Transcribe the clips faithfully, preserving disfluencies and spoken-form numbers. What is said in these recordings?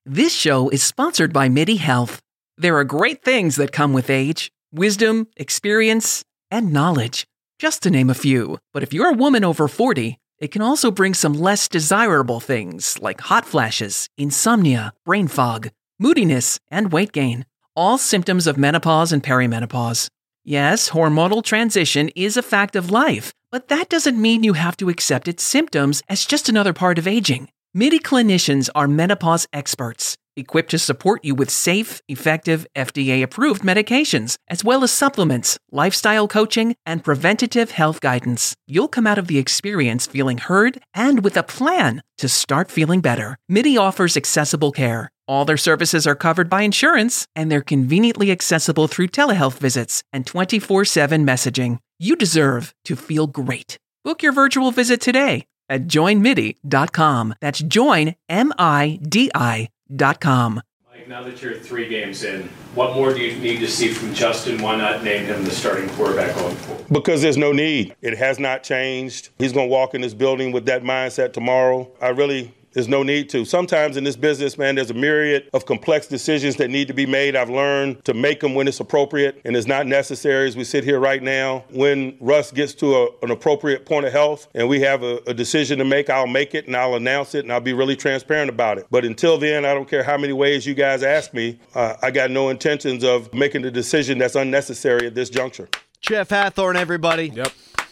This show is sponsored by MIDI Health. There are great things that come with age: wisdom, experience, and knowledge, just to name a few. But if you're a woman over forty, it can also bring some less desirable things like hot flashes, insomnia, brain fog, moodiness, and weight gain. All symptoms of menopause and perimenopause. Yes, hormonal transition is a fact of life, but that doesn't mean you have to accept its symptoms as just another part of aging. MIDI clinicians are menopause experts, equipped to support you with safe, effective, F D A-approved medications, as well as supplements, lifestyle coaching, and preventative health guidance. You'll come out of the experience feeling heard and with a plan to start feeling better. MIDI offers accessible care. All their services are covered by insurance, and they're conveniently accessible through telehealth visits and twenty-four seven messaging. You deserve to feel great. Book your virtual visit today at join midi dot com. That's join, M I D I dot com. Mike, now that you're three games in, what more do you need to see from Justin? Why not name him the starting quarterback going forward? Because there's no need. It has not changed. He's going to walk in this building with that mindset tomorrow. I really... There's no need to. Sometimes in this business, man, there's a myriad of complex decisions that need to be made. I've learned to make them when it's appropriate and it's not necessary as we sit here right now. When Russ gets to a, an appropriate point of health and we have a, a decision to make, I'll make it and I'll announce it and I'll be really transparent about it. But until then, I don't care how many ways you guys ask me. Uh, I got no intentions of making a decision that's unnecessary at this juncture. Jeff Hathhorn, everybody. Yep.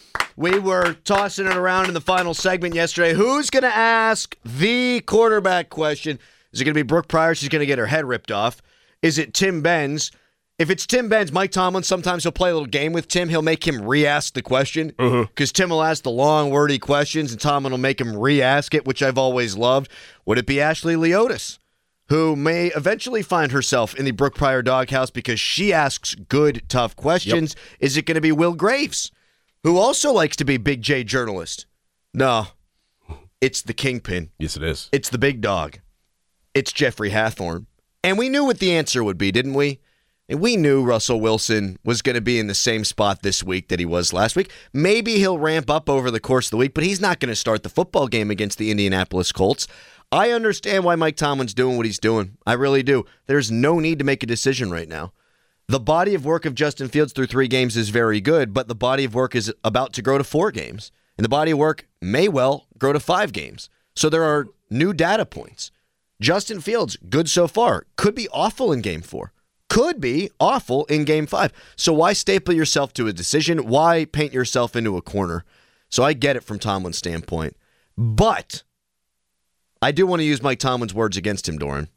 We were tossing it around in the final segment yesterday. Who's going to ask the quarterback question? Is it going to be Brooke Pryor? She's going to get her head ripped off. Is it Tim Benz? If it's Tim Benz, Mike Tomlin, sometimes he'll play a little game with Tim. He'll make him re-ask the question because uh-huh. Tim will ask the long, wordy questions, and Tomlin will make him re-ask it, which I've always loved. Would it be Ashley Leotis, who may eventually find herself in the Brooke Pryor doghouse because she asks good, tough questions? Yep. Is it going to be Will Graves, who also likes to be Big J journalist? No, it's the kingpin. Yes, it is. It's the big dog. It's Jeffrey Hathhorn. And we knew what the answer would be, didn't we? And we knew Russell Wilson was going to be in the same spot this week that he was last week. Maybe he'll ramp up over the course of the week, but he's not going to start the football game against the Indianapolis Colts. I understand why Mike Tomlin's doing what he's doing. I really do. There's no need to make a decision right now. The body of work of Justin Fields through three games is very good, but the body of work is about to grow to four games. And the body of work may well grow to five games. So there are new data points. Justin Fields, good so far. Could be awful in game four. Could be awful in game five. So why staple yourself to a decision? Why paint yourself into a corner? So I get it from Tomlin's standpoint. But I do want to use Mike Tomlin's words against him, Doran.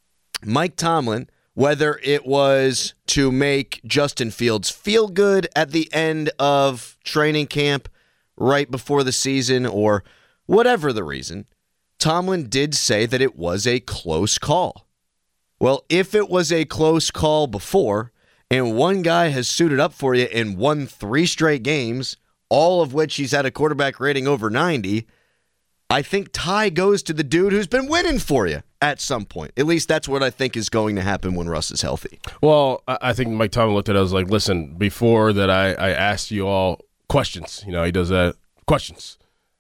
Mike Tomlin, whether it was to make Justin Fields feel good at the end of training camp, right before the season, or whatever the reason, Tomlin did say that it was a close call. Well, if it was a close call before, and one guy has suited up for you and won three straight games, all of which he's had a quarterback rating over ninety, I think tie goes to the dude who's been winning for you at some point. At least that's what I think is going to happen when Russ is healthy. Well, I think Mike Tomlin looked at it, I was like, listen, before that I, I asked you all questions. You know, he does that. Questions.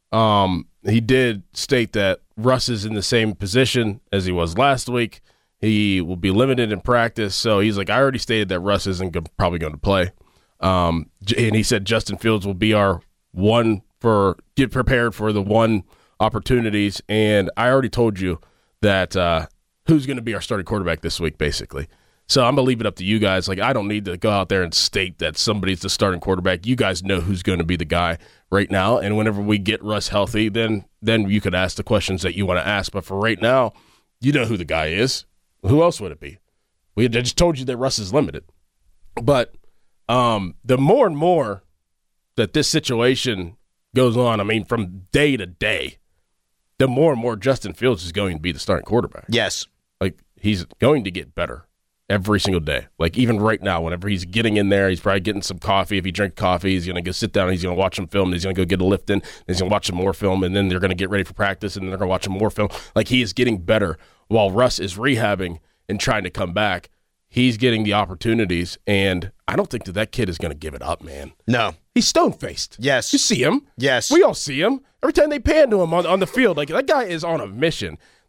Um, he did state that Russ is in the same position as he was last week. He will be limited in practice. So he's like, I already stated that Russ isn't go- probably going to play. Um, and he said Justin Fields will be our one for get prepared for the one opportunities. And I already told you that uh, who's going to be our starting quarterback this week, basically. So I'm going to leave it up to you guys. Like, I don't need to go out there and state that somebody's the starting quarterback. You guys know who's going to be the guy right now. And whenever we get Russ healthy, then then you could ask the questions that you want to ask. But for right now, you know who the guy is. Who else would it be? We had just told you that Russ is limited. But um, the more and more that this situation goes on, I mean, from day to day, the more and more Justin Fields is going to be the starting quarterback. Yes. Like, he's going to get better every single day. Like, even right now, whenever he's getting in there, he's probably getting some coffee. If he drinks coffee, he's going to go sit down, and he's going to watch some film, and he's going to go get a lift in, and he's going to watch some more film, and then they're going to get ready for practice, and then they're going to watch some more film. Like, he is getting better while Russ is rehabbing and trying to come back. He's getting the opportunities, and I don't think that that kid is going to give it up, man. No. He's stone-faced. Yes. You see him. Yes. We all see him. Every time they pan to him on, on the field, like, that guy is on a mission.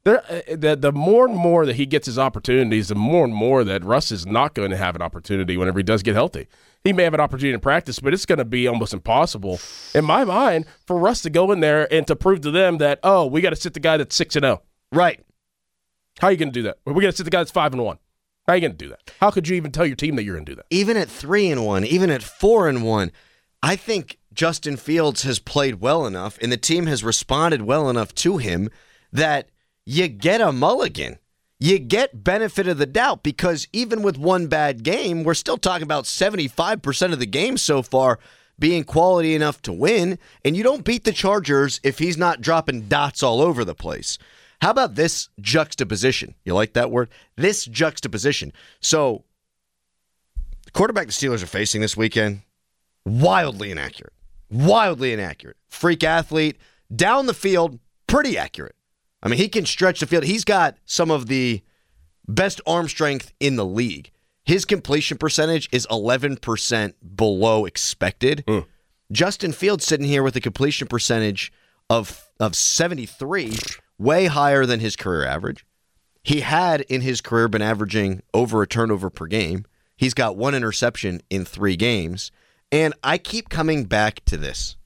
There, uh, the, the more and more that he gets his opportunities, the more and more that Russ is not going to have an opportunity whenever he does get healthy. He may have an opportunity in practice, but it's going to be almost impossible, in my mind, for Russ to go in there and to prove to them that, oh, we got to sit the guy that's six and zero. Right. How are you going to do that? We got to sit the guy that's five and one. How are you going to do that? How could you even tell your team that you're going to do that? Even at three and one, even at four and one, I think Justin Fields has played well enough, and the team has responded well enough to him that you get a mulligan. You get benefit of the doubt, because even with one bad game, we're still talking about seventy-five percent of the game so far being quality enough to win, and you don't beat the Chargers if he's not dropping dots all over the place. How about this juxtaposition? You like that word? This juxtaposition. So, the quarterback the Steelers are facing this weekend, wildly inaccurate. Wildly inaccurate. Freak athlete, down the field, pretty accurate. I mean, he can stretch the field. He's got some of the best arm strength in the league. His completion percentage is eleven percent below expected. Mm. Justin Fields sitting here with a completion percentage of, of seventy-three, way higher than his career average. He had, in his career, been averaging over a turnover per game. He's got one interception in three games. And I keep coming back to this.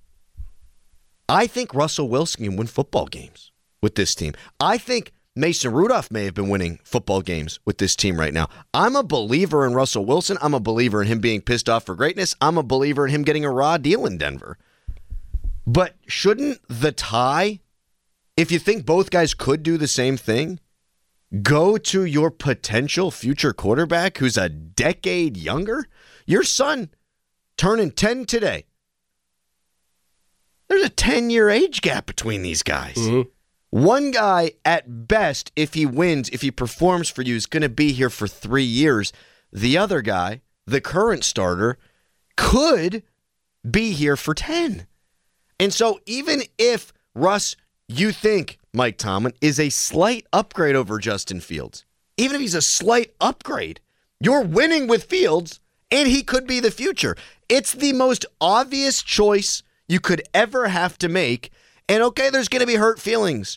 I think Russell Wilson can win football games with this team. I think Mason Rudolph may have been winning football games with this team right now. I'm a believer in Russell Wilson. I'm a believer in him being pissed off for greatness. I'm a believer in him getting a raw deal in Denver. But shouldn't the tie, if you think both guys could do the same thing, go to your potential future quarterback who's a decade younger? Your son turning ten today. There's a ten-year age gap between these guys. Mm-hmm. One guy, at best, if he wins, if he performs for you, is going to be here for three years. The other guy, the current starter, could be here for ten. And so even if Russ, you think, Mike Tomlin, is a slight upgrade over Justin Fields, even if he's a slight upgrade, you're winning with Fields, and he could be the future. It's the most obvious choice you could ever have to make. And okay, there's going to be hurt feelings.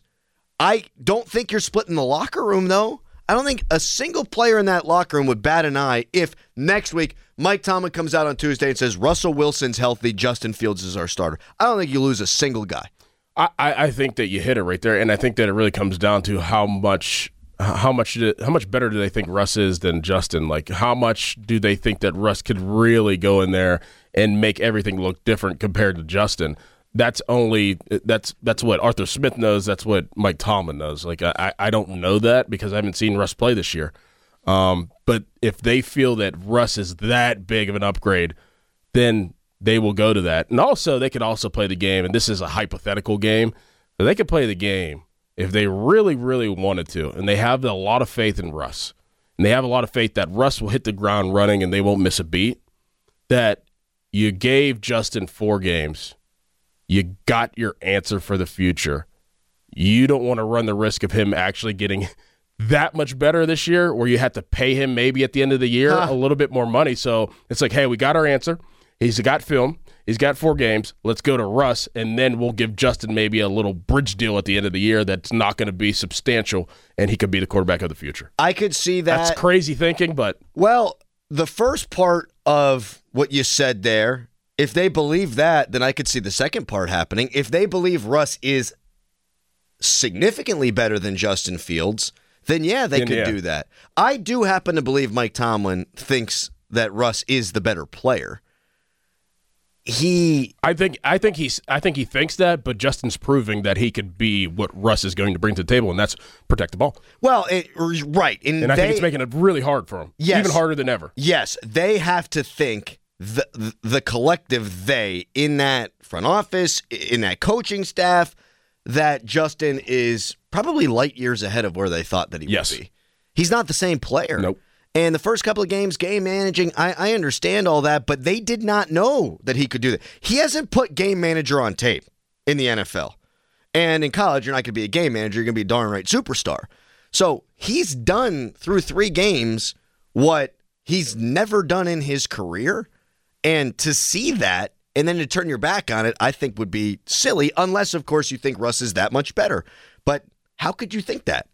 I don't think you're splitting the locker room, though. I don't think a single player in that locker room would bat an eye if next week Mike Tomlin comes out on Tuesday and says, Russell Wilson's healthy, Justin Fields is our starter. I don't think you lose a single guy. I, I think that you hit it right there, and I think that it really comes down to how much how much how much better do they think Russ is than Justin? Like, how much do they think that Russ could really go in there and make everything look different compared to Justin? That's only that's that's what Arthur Smith knows. That's what Mike Tomlin knows. Like, I, I don't know that because I haven't seen Russ play this year. Um, but if they feel that Russ is that big of an upgrade, then they will go to that. And also, they could also play the game, and this is a hypothetical game, but they could play the game if they really, really wanted to, and they have a lot of faith in Russ, and they have a lot of faith that Russ will hit the ground running and they won't miss a beat, that you gave Justin four games. You got your answer for the future. You don't want to run the risk of him actually getting that much better this year where you have to pay him maybe at the end of the year huh. a little bit more money. So it's like, hey, we got our answer. He's got film. He's got four games. Let's go to Russ, and then we'll give Justin maybe a little bridge deal at the end of the year that's not going to be substantial, and he could be the quarterback of the future. I could see that. That's crazy thinking, but... Well, the first part of what you said there, if they believe that, then I could see the second part happening. If they believe Russ is significantly better than Justin Fields, then yeah, they then, could yeah. do that. I do happen to believe Mike Tomlin thinks that Russ is the better player. He, I think, I think he's, I think he thinks that, but Justin's proving that he could be what Russ is going to bring to the table, and that's protect the ball. Well, it, right, and, and I they, think it's making it really hard for him, yes, even harder than ever. Yes, they have to think the the, the collective they in that front office, in that coaching staff, that Justin is probably light years ahead of where they thought that he yes. would be. He's not the same player. Nope. And the first couple of games, game managing, I, I understand all that, but they did not know that he could do that. He hasn't put game manager on tape in the N F L. And in college, you're not going to be a game manager. You're going to be a darn right superstar. So he's done through three games what he's never done in his career. And to see that and then to turn your back on it, I think would be silly, unless, of course, you think Russ is that much better. But how could you think that?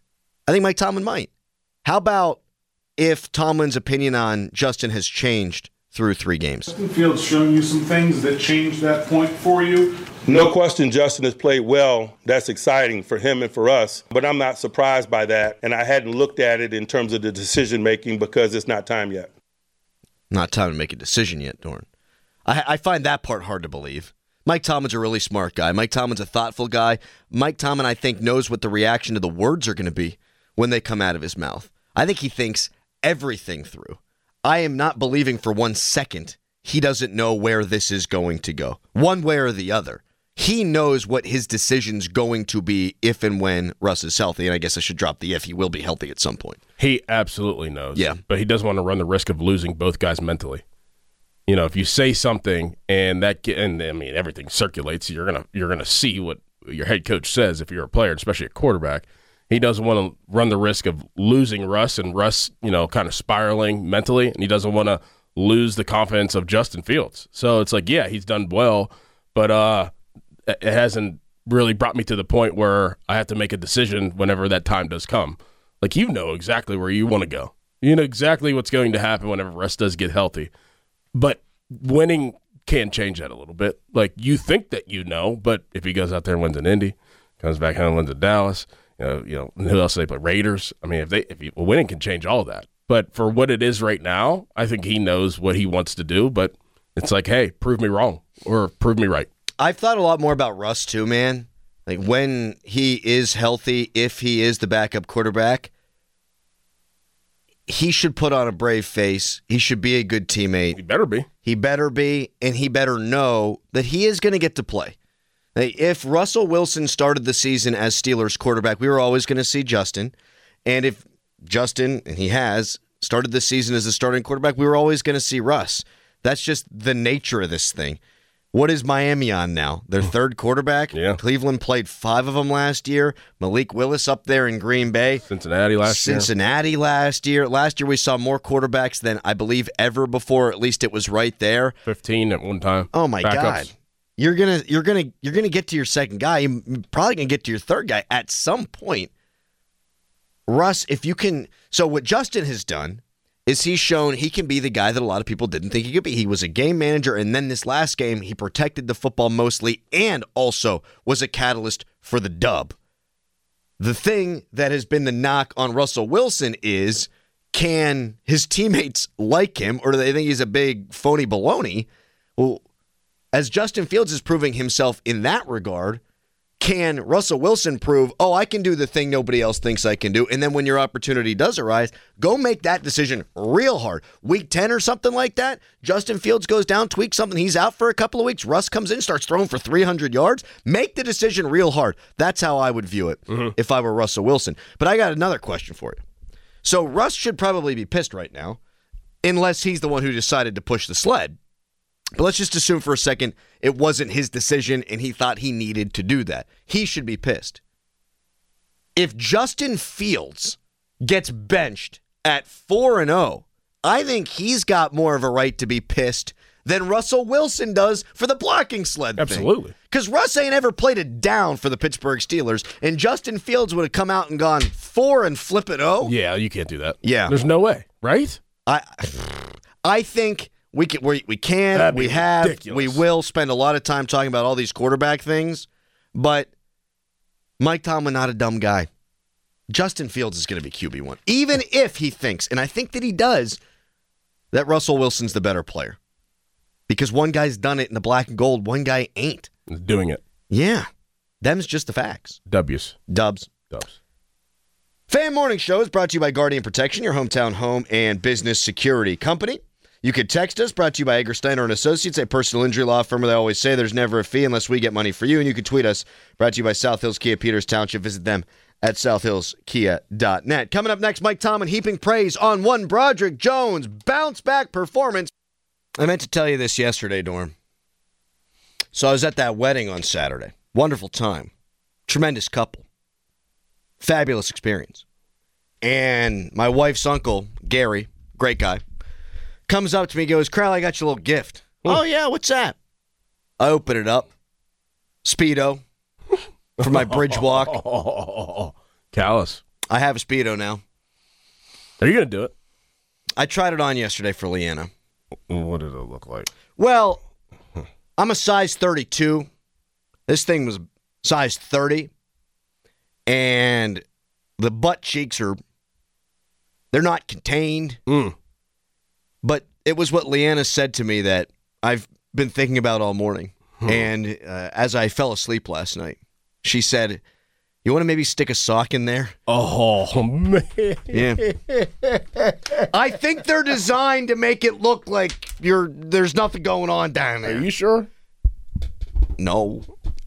I think Mike Tomlin might. How about if Tomlin's opinion on Justin has changed through three games? Justin Fields showing you some things that changed that point for you? No question, Justin has played well. That's exciting for him and for us. But I'm not surprised by that. And I hadn't looked at it in terms of the decision-making because it's not time yet. Not time to make a decision yet, Dorn. I, I find that part hard to believe. Mike Tomlin's a really smart guy. Mike Tomlin's a thoughtful guy. Mike Tomlin, I think, knows what the reaction to the words are going to be when they come out of his mouth. I think he thinks everything through. I am not believing for one second he doesn't know where this is going to go, one way or the other. He knows what his decision's going to be if and when Russ is healthy, and I guess I should drop the if. He will be healthy at some point. He absolutely knows. Yeah. But he doesn't want to run the risk of losing both guys mentally. You know, if you say something and that, and I mean, everything circulates, you're gonna you're gonna see what your head coach says if you're a player, especially a quarterback. He doesn't want to run the risk of losing Russ and Russ, you know, kind of spiraling mentally, and he doesn't want to lose the confidence of Justin Fields. So it's like, yeah, he's done well, but uh, it hasn't really brought me to the point where I have to make a decision whenever that time does come. Like, you know exactly where you want to go. You know exactly what's going to happen whenever Russ does get healthy. But winning can change that a little bit. Like, you think that you know, but if he goes out there and wins in Indy, comes back home and wins in Dallas, you know, you know, who else do they play? Raiders. I mean, if they, if he, well, winning can change all of that. But for what it is right now, I think he knows what he wants to do. But it's like, hey, prove me wrong or prove me right. I've thought a lot more about Russ too, man. Like, when he is healthy, if he is the backup quarterback, he should put on a brave face. He should be a good teammate. He better be. He better be, and he better know that he is going to get to play. If Russell Wilson started the season as Steelers quarterback, we were always going to see Justin. And if Justin, and he has, started the season as a starting quarterback, we were always going to see Russ. That's just the nature of this thing. What is Miami on now? Their third quarterback? Yeah. Cleveland played five of them last year. Malik Willis up there in Green Bay. Cincinnati last year. Cincinnati last year. Last year we saw more quarterbacks than I believe ever before. At least it was right there. fifteen at one time. Oh, my Backups. God. You're gonna, you're gonna, you're gonna get to your second guy. You're probably gonna get to your third guy at some point. Russ, if you can. So what Justin has done is he's shown he can be the guy that a lot of people didn't think he could be. He was a game manager, and then this last game, he protected the football mostly, and also was a catalyst for the dub. The thing that has been the knock on Russell Wilson is, can his teammates like him, or do they think he's a big phony baloney? Well, as Justin Fields is proving himself in that regard, can Russell Wilson prove, oh, I can do the thing nobody else thinks I can do, and then when your opportunity does arise, go make that decision real hard. Week ten or something like that, Justin Fields goes down, tweaks something, he's out for a couple of weeks, Russ comes in, starts throwing for three hundred yards. Make the decision real hard. That's how I would view it mm-hmm. if I were Russell Wilson. But I got another question for you. So Russ should probably be pissed right now, unless he's the one who decided to push the sled. But let's just assume for a second it wasn't his decision and he thought he needed to do that. He should be pissed. If Justin Fields gets benched at four and oh, I think he's got more of a right to be pissed than Russell Wilson does for the blocking sled thing. Absolutely. Because Russ ain't ever played it down for the Pittsburgh Steelers, and Justin Fields would have come out and gone four and flip it oh. Yeah, you can't do that. Yeah. There's no way, right? I I think... We can, we, we can, we have, ridiculous. We will spend a lot of time talking about all these quarterback things, but Mike Tomlin, not a dumb guy. Justin Fields is going to be Q B one, even if he thinks, and I think that he does, that Russell Wilson's the better player. Because one guy's done it in the black and gold, one guy ain't. He's doing it. Yeah. Them's just the facts. W's. Dubs. Dubs. Fan Morning Show is brought to you by Guardian Protection, your hometown home and business security company. You could text us, brought to you by Egger Steiner and Associates, a personal injury law firm where they always say there's never a fee unless we get money for you. And you can tweet us, brought to you by South Hills Kia Peters Township. Visit them at south hills kia dot net. Coming up next, Mike Tomlin heaping praise on one Broderick Jones bounce-back performance. I meant to tell you this yesterday, Dorn. So I was at that wedding on Saturday. Wonderful time. Tremendous couple. Fabulous experience. And my wife's uncle, Gary, great guy, comes up to me and goes, Crowley, I got you a little gift. Ooh. Oh, yeah, what's that? I open it up. Speedo for my bridge walk. Oh, callous. I have a Speedo now. Are you going to do it? I tried it on yesterday for Leanna. What did it look like? Well, I'm a size thirty-two. This thing was size thirty. And the butt cheeks are, they're not contained. Mm. But it was what Leanna said to me that I've been thinking about all morning. Hmm. And uh, as I fell asleep last night, she said, you want to maybe stick a sock in there? Oh, man. Yeah. I think they're designed to make it look like you're there's nothing going on down there. Are you sure? No.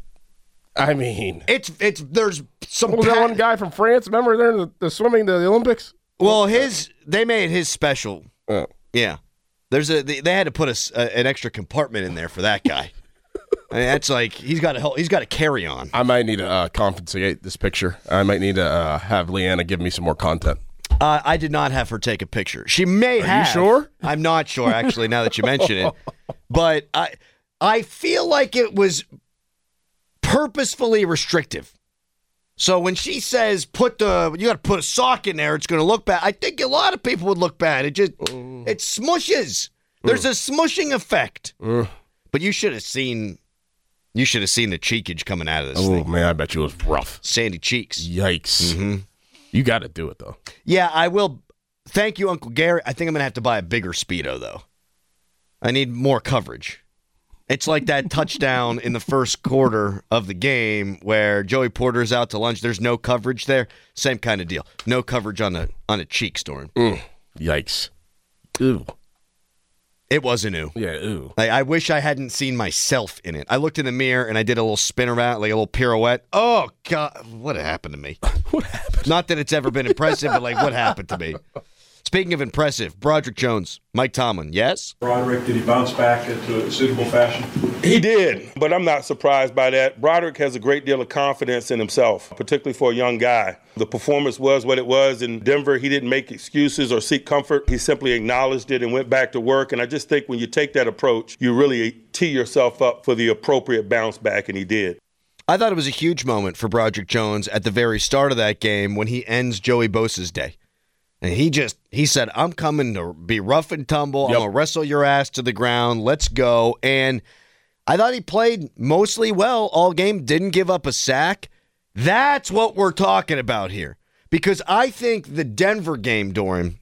I mean. It's, it's, there's some. What was that one guy from France? Remember they're in the, the swimming, the, the Olympics? Well, his, they made his special. Oh. Yeah. There's a, they, they had to put a, a, an extra compartment in there for that guy. I mean, that's like he's got a he's got a carry on. I might need to uh, compensate this picture. I might need to uh, have Leanna give me some more content. Uh, I did not have her take a picture. She may Are have. you sure? I'm not sure actually. Now that you mention it, but I I feel like it was purposefully restrictive. So when she says put the you got to put a sock in there, it's going to look bad. I think a lot of people would look bad. It just mm. it smushes. There's a smushing effect. Mm. But you should have seen. You should have seen the cheekage coming out of this oh, thing. Oh, man, I bet you it was rough. Sandy cheeks. Yikes. Mm-hmm. You got to do it, though. Yeah, I will. Thank you, Uncle Gary. I think I'm going to have to buy a bigger Speedo, though. I need more coverage. It's like that touchdown in the first quarter of the game where Joey Porter's out to lunch. There's no coverage there. Same kind of deal. No coverage on a, on a cheek, Storm. Mm. Yikes. Ew. It was a new. Yeah, ooh. Like, I wish I hadn't seen myself in it. I looked in the mirror and I did a little spin around, like a little pirouette. Oh, God. What happened to me? What happened? Not that it's ever been impressive, but like, what happened to me? Speaking of impressive, Broderick Jones, Mike Tomlin, yes? Broderick, did he bounce back into a suitable fashion? He did, but I'm not surprised by that. Broderick has a great deal of confidence in himself, particularly for a young guy. The performance was what it was in Denver. He didn't make excuses or seek comfort. He simply acknowledged it and went back to work. And I just think when you take that approach, you really tee yourself up for the appropriate bounce back, and he did. I thought it was a huge moment for Broderick Jones at the very start of that game when he ends Joey Bosa's day. And he just, he said, I'm coming to be rough and tumble. Yep. I'm going to wrestle your ass to the ground. Let's go. And I thought he played mostly well all game, didn't give up a sack. That's what we're talking about here. Because I think the Denver game, Doran,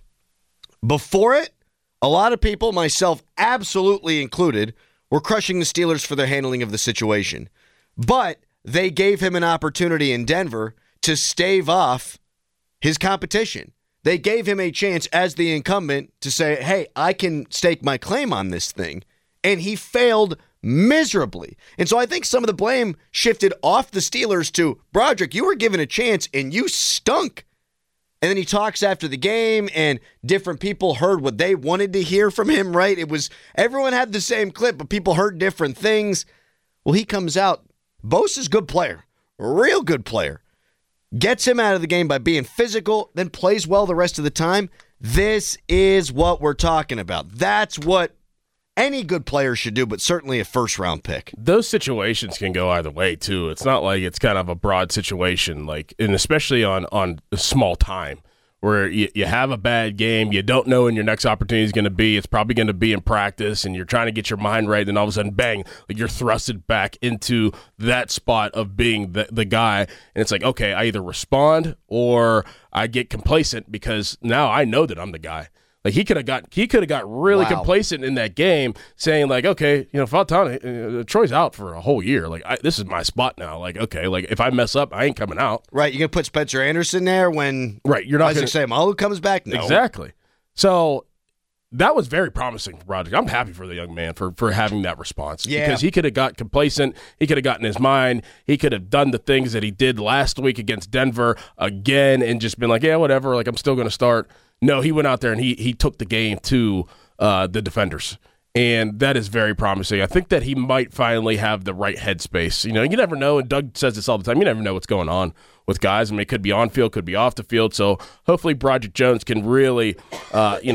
before it, a lot of people, myself absolutely included, were crushing the Steelers for their handling of the situation. But they gave him an opportunity in Denver to stave off his competition. They gave him a chance as the incumbent to say, hey, I can stake my claim on this thing. And he failed miserably. And so I think some of the blame shifted off the Steelers to Broderick. You were given a chance and you stunk. And then he talks after the game and different people heard what they wanted to hear from him, right? It was everyone had the same clip, but people heard different things. Well, he comes out. Bosa's a good player, real good player. Gets him out of the game by being physical, then plays well the rest of the time. This is what we're talking about. That's what any good player should do, but certainly a first-round pick. Those situations can go either way, too. It's not like it's kind of a broad situation, like, and especially on, on a small time, where you, you have a bad game, you don't know when your next opportunity is going to be. It's probably going to be in practice, and you're trying to get your mind right, and all of a sudden, bang, like you're thrusted back into that spot of being the, the guy. And it's like, okay, I either respond or I get complacent because now I know that I'm the guy. Like he could have got he could have got really wow. complacent in that game, saying like, okay, you know, Fautana, uh, Troy's out for a whole year. Like I, this is my spot now. Like okay, like if I mess up, I ain't coming out. Right, you're gonna put Spencer Anderson there when right. You're not gonna say Malu comes back. No. Exactly. So that was very promising for Broderick. I'm happy for the young man for for having that response yeah. because he could have got complacent. He could have gotten his mind. He could have done the things that he did last week against Denver again and just been like, yeah, whatever. Like I'm still gonna start. No, he went out there and he he took the game to uh, the defenders, and that is very promising. I think that he might finally have the right headspace. You know, you never know, and Doug says this all the time, you never know what's going on with guys. I mean, it could be on field, could be off the field, so hopefully Broderick Jones can really, uh, you know,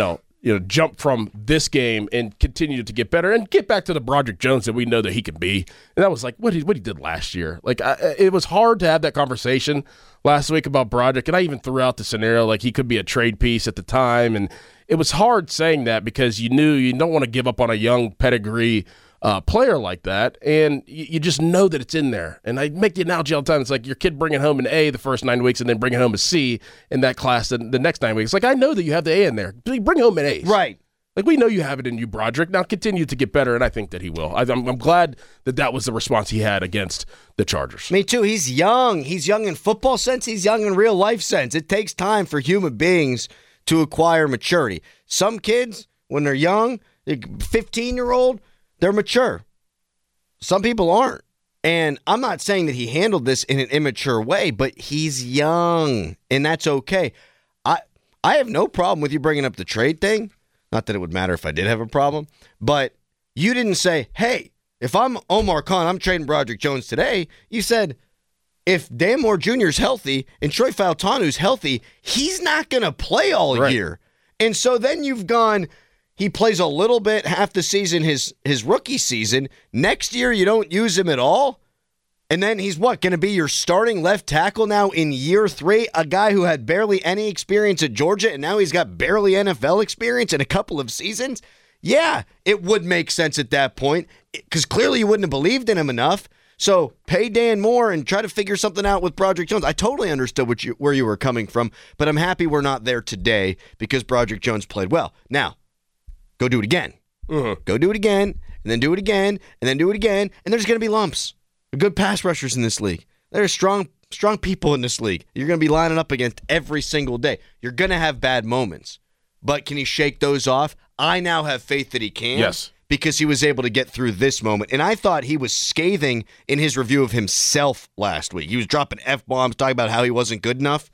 you know, jump from this game and continue to get better and get back to the Broderick Jones that we know that he can be. And that was like what he what he did last year. Like I, it was hard to have that conversation last week about Broderick, and I even threw out the scenario like he could be a trade piece at the time, and it was hard saying that because you knew you don't want to give up on a young pedigree uh, player like that, and you, you just know that it's in there. And I make the analogy all the time. It's like your kid bringing home an A the first nine weeks and then bringing home a C in that class the, the next nine weeks. Like, I know that you have the A in there. Bring home an A. Right. Like, we know you have it in you, Broderick. Now continue to get better, and I think that he will. I, I'm, I'm glad that that was the response he had against the Chargers. Me too. He's young. He's young in football sense. He's young in real life sense. It takes time for human beings to acquire maturity. Some kids, when they're young, fifteen-year-old, they're mature. Some people aren't. And I'm not saying that he handled this in an immature way, but he's young, and that's okay. I I have no problem with you bringing up the trade thing. Not that it would matter if I did have a problem, but you didn't say, hey, if I'm Omar Khan, I'm trading Broderick Jones today. You said, if Dan Moore Junior is healthy and Troy Fautanu's healthy, he's not going to play all right. year. And so then you've gone, he plays a little bit, half the season, his his rookie season. Next year, you don't use him at all. And then he's what, going to be your starting left tackle now in year three? A guy who had barely any experience at Georgia, and now he's got barely N F L experience in a couple of seasons? Yeah, it would make sense at that point, because clearly you wouldn't have believed in him enough. So pay Dan Moore and try to figure something out with Broderick Jones. I totally understood what you, where you were coming from, but I'm happy we're not there today because Broderick Jones played well. Now, go do it again. Mm-hmm. Go do it again, and then do it again, and then do it again, and there's going to be lumps. There are good pass rushers in this league. There are strong, strong people in this league you're going to be lining up against every single day. You're going to have bad moments, but can he shake those off? I now have faith that he can. Yes. Because he was able to get through this moment. And I thought he was scathing in his review of himself last week. He was dropping F-bombs, talking about how he wasn't good enough.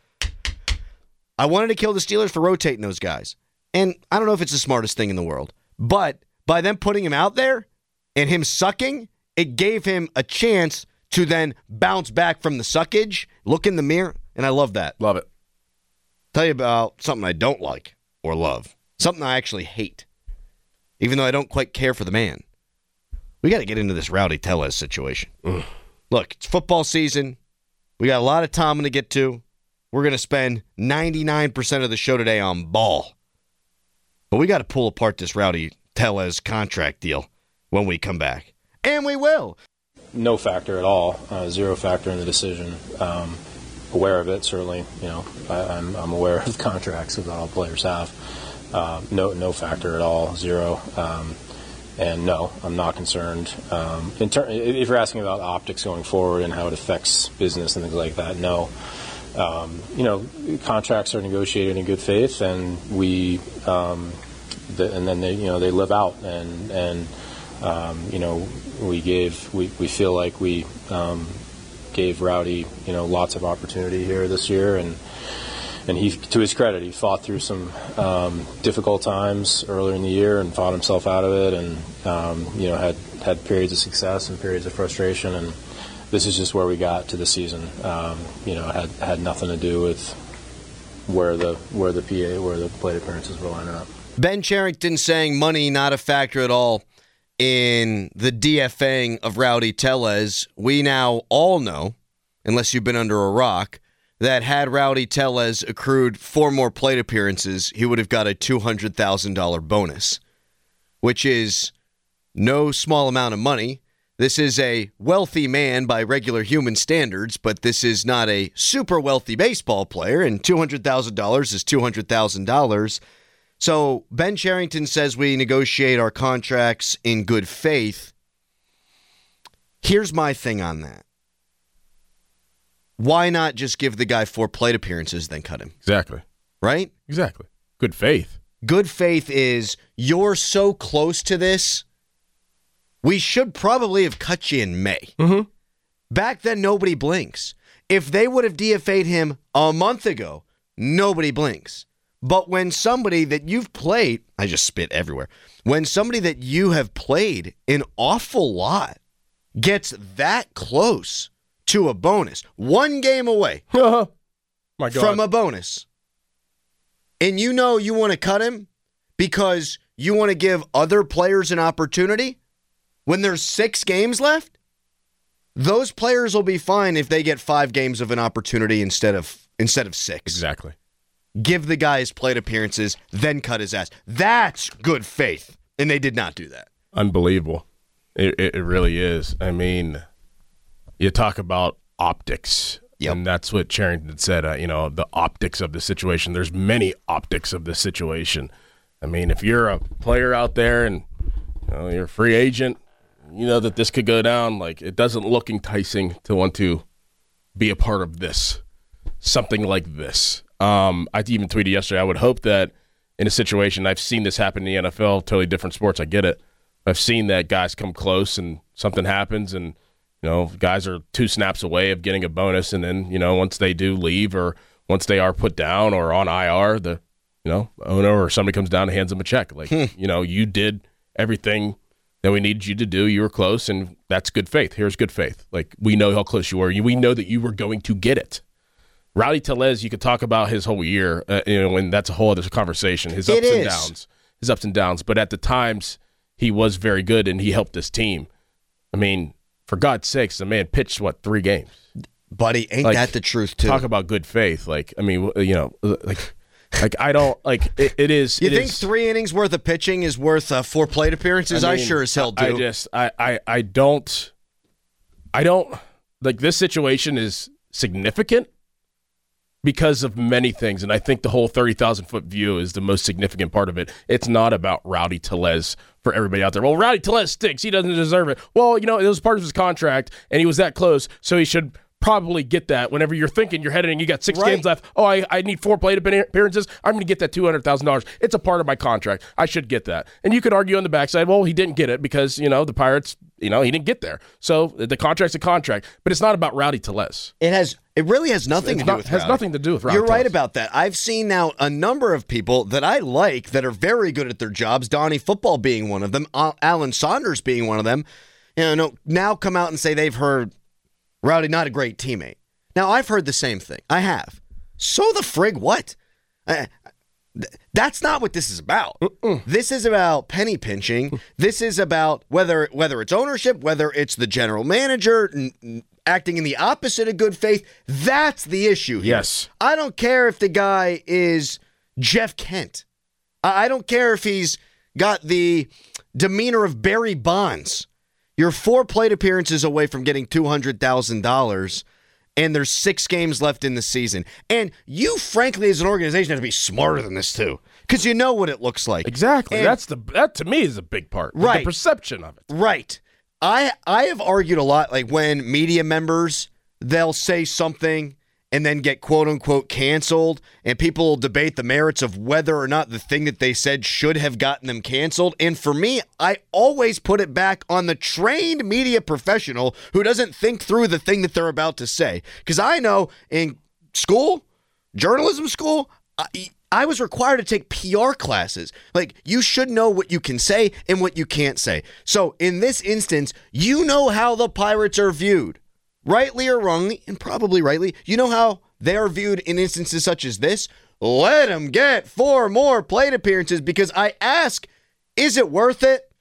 I wanted to kill the Steelers for rotating those guys. And I don't know if it's the smartest thing in the world. But by them putting him out there and him sucking, it gave him a chance to then bounce back from the suckage, look in the mirror, and I love that. Love it. Tell you about something I don't like or love. Something I actually hate. Even though I don't quite care for the man. We got to get into this Rowdy Tellez situation. Ugh. Look, it's football season. We got a lot of time to get to. We're going to spend ninety-nine percent of the show today on ball. But we got to pull apart this Rowdy Tellez contract deal when we come back. And we will. No factor at all. Uh, zero factor in the decision. Um, aware of it, certainly. You know, I, I'm, I'm aware of contracts that all players have. Uh, no, no factor at all, zero. Um, and no, I'm not concerned. Um, in ter- if you're asking about optics going forward and how it affects business and things like that, no. Um, you know, contracts are negotiated in good faith, and we, um, the, and then they, you know, they live out, and and um, you know, we gave, we, we feel like we um, gave Rowdy, you know, lots of opportunity here this year, and. And he, to his credit, he fought through some um, difficult times earlier in the year and fought himself out of it, and um, you know had, had periods of success and periods of frustration. And this is just where we got to the season. Um, you know, had had nothing to do with where the where the P A where the plate appearances were lining up. Ben Cherington saying money not a factor at all in the DFAing of Rowdy Tellez. We now all know, unless you've been under a rock, that had Rowdy Tellez accrued four more plate appearances, he would have got a two hundred thousand dollars bonus, which is no small amount of money. This is a wealthy man by regular human standards, but this is not a super wealthy baseball player, and two hundred thousand dollars is two hundred thousand dollars. So Ben Cherington says we negotiate our contracts in good faith. Here's my thing on that. Why not just give the guy four plate appearances, then cut him? Exactly. Right? Exactly. Good faith. Good faith is, you're so close to this, we should probably have cut you in May. Mm-hmm. Back then, nobody blinks. If they would have D F A'd him a month ago, nobody blinks. But when somebody that you've played, I just spit everywhere, when somebody that you have played an awful lot gets that close to a bonus, one game away My God. from a bonus, and you know you want to cut him because you want to give other players an opportunity when there's six games left? Those players will be fine if they get five games of an opportunity instead of instead of six. Exactly. Give the guy his plate appearances, then cut his ass. That's good faith. And they did not do that. Unbelievable. It, it, it really is. I mean, you talk about optics. Yep. And that's what Cherington said, uh, you know, the optics of the situation. There's many optics of the situation. I mean, if you're a player out there and you know, you're a free agent, you know that this could go down. Like, it doesn't look enticing to want to be a part of this, something like this. Um, I even tweeted yesterday, I would hope that in a situation, I've seen this happen in the N F L, totally different sports, I get it. I've seen that guys come close and something happens and, you know, guys are two snaps away of getting a bonus, and then, you know, once they do leave or once they are put down or on I R, the, you know, owner or somebody comes down and hands them a check. Like, hmm. you know, you did everything that we needed you to do. You were close, and that's good faith. Here's good faith. Like, we know how close you were. We know that you were going to get it. Rowdy Tellez, you could talk about his whole year, uh, you know, and that's a whole other conversation. His ups it and is. downs, his ups and downs. But at the times, he was very good, and he helped his team. I mean, for God's sakes, the man pitched, what, three games? Buddy, ain't like, that the truth, too? Talk about good faith. Like, I mean, you know, like, like I don't, like, it, it is. You it think is, three innings worth of pitching is worth uh, four plate appearances? I, I mean, mean, sure as hell do. I just, I, I, I don't, I don't, like, this situation is significant because of many things, and I think the whole thirty thousand foot view is the most significant part of it. It's not about Rowdy Tellez for everybody out there. Well, Rowdy Tellez stinks. He doesn't deserve it. Well, you know, it was part of his contract, and he was that close, so he should probably get that. Whenever you're thinking you're heading, you got six right. games left. Oh, I, I need four plate appearances. I'm going to get that two hundred thousand dollars. It's a part of my contract. I should get that. And you could argue on the backside, well, he didn't get it because, you know, the Pirates, you know, he didn't get there. So the contract's a contract, but it's not about Rowdy Tellez. It has. It really has nothing it's to do not, with has Rowdy. nothing to do with Rowdy You're right Tellez. about that. I've seen now a number of people that I like that are very good at their jobs, Donnie Football being one of them, Alan Saunders being one of them, you know, now come out and say they've heard Rowdy not a great teammate. Now, I've heard the same thing. I have. So the frig what? Uh, th- that's not what this is about. Mm-mm. This is about penny pinching. This is about whether whether it's ownership, whether it's the general manager n- n- acting in the opposite of good faith. That's the issue here. Yes. I don't care if the guy is Jeff Kent. I, I don't care if he's got the demeanor of Barry Bonds. You're four plate appearances away from getting two hundred thousand dollars. And there's six games left in the season. And you, frankly, as an organization, have to be smarter than this, too. Because you know what it looks like. Exactly. And, That's the that, to me, is a big part. Right. The perception of it. Right. I I have argued a lot, like when media members, they'll say something and then get quote-unquote canceled, and people will debate the merits of whether or not the thing that they said should have gotten them canceled. And for me, I always put it back on the trained media professional who doesn't think through the thing that they're about to say. Because I know in school, journalism school, I, I was required to take P R classes. Like, you should know what you can say and what you can't say. So in this instance, you know how the Pirates are viewed. Rightly or wrongly, and probably rightly, you know how they are viewed in instances such as this? Let them get four more plate appearances, because I ask, is it worth it?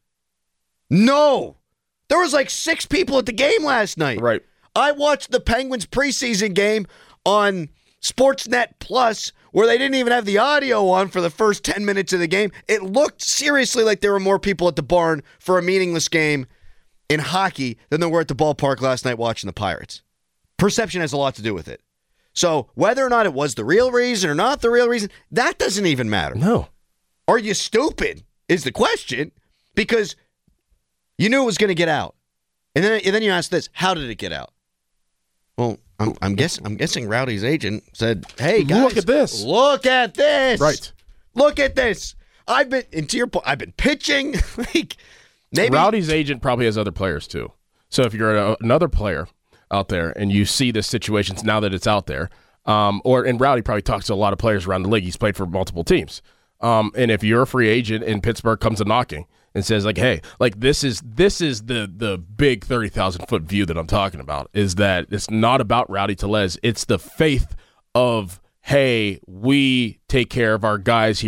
No. There was like six people at the game last night. Right. I watched the Penguins preseason game on Sportsnet Plus, where they didn't even have the audio on for the first ten minutes of the game. It looked seriously like there were more people at the barn for a meaningless game in hockey than there were at the ballpark last night watching the Pirates. Perception has a lot to do with it. So whether or not it was the real reason or not the real reason, that doesn't even matter. No. Are you stupid is the question, because you knew it was going to get out. And then and then you ask this, how did it get out? Well, I'm, I'm guessing I'm guessing Rowdy's agent said, hey, guys. Look at this. Look at this. Right. Look at this. I've been, and to your point, I've been pitching. like, maybe. Rowdy's agent probably has other players too. So if you're a, another player out there and you see this situation now that it's out there, um, or and Rowdy probably talks to a lot of players around the league. He's played for multiple teams. Um, and if you're a free agent and Pittsburgh comes a knocking and says like, hey, like this is this is the the big thirty thousand foot view that I'm talking about, is that it's not about Rowdy Tellez. It's the faith of, hey, we take care of our guys here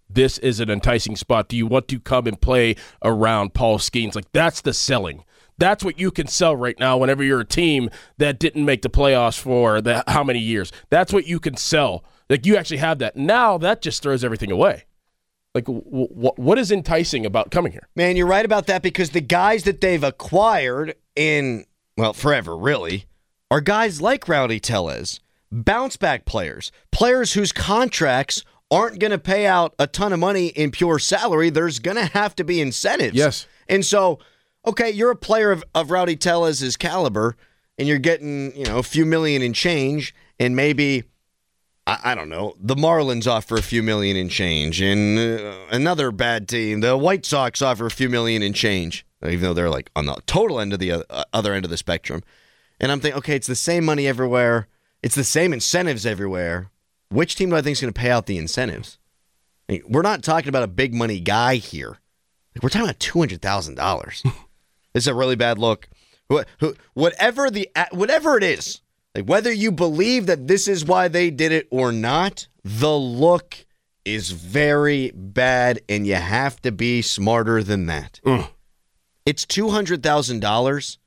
this is an enticing spot. Do you want to come and play around Paul Skeens? Like, that's the selling. That's what you can sell right now whenever you're a team that didn't make the playoffs for the, how many years. That's what you can sell. Like, you actually have that. Now that just throws everything away. Like, w- w- what is enticing about coming here? Man, you're right about that because the guys that they've acquired in, well, forever, really, are guys like Rowdy Tellez, bounce-back players, players whose contracts aren't going to pay out a ton of money in pure salary. There's going to have to be incentives. Yes. And so, okay, you're a player of, of Rowdy Tellez's caliber, and you're getting, you know, a few million in change, and maybe, I, I don't know, the Marlins offer a few million in change, and uh, another bad team, the White Sox offer a few million in change, even though they're like on the total end of the uh, other end of the spectrum. And I'm thinking, okay, it's the same money everywhere. It's the same incentives everywhere. Which team do I think is going to pay out the incentives? I mean, we're not talking about a big money guy here. Like, we're talking about two hundred thousand dollars. This is a really bad look. Whatever the whatever it is, like whether you believe that this is why they did it or not, the look is very bad, and you have to be smarter than that. Mm. It's two hundred thousand dollars.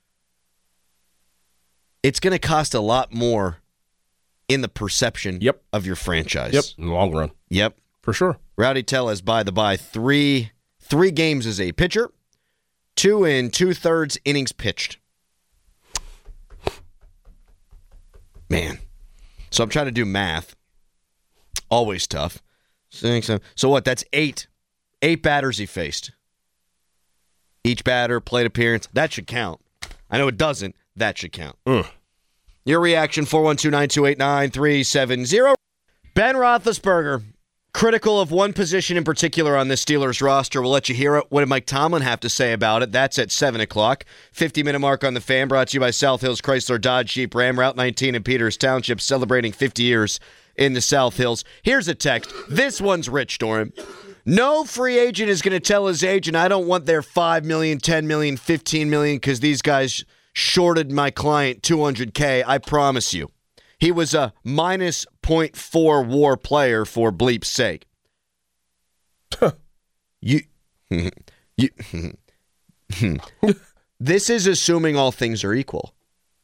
It's going to cost a lot more in the perception yep. of your franchise. Yep, in the long run. Yep. For sure. Rowdy Tellez, by the by, three three games as a pitcher, two and two-thirds innings pitched. Man. So I'm trying to do math. Always tough. So, so what? That's eight. Eight batters he faced. Each batter, plate appearance. That should count. I know it doesn't. That should count. Mm. Your reaction, four one two, nine two eight, nine three seven zero. Ben Roethlisberger, critical of one position in particular on this Steelers roster. We'll let you hear it. What did Mike Tomlin have to say about it? That's at seven o'clock. fifty-minute mark on the Fan, brought to you by South Hills Chrysler Dodge Jeep Ram, Route nineteen in Peters Township, celebrating fifty years in the South Hills. Here's a text. This one's Rich Dorham. No free agent is going to tell his agent, I don't want their five million dollars, ten million dollars, fifteen million dollars because these guys shorted my client two hundred K. I promise you. He was a minus point four war player for bleep's sake. you, you, this is assuming all things are equal.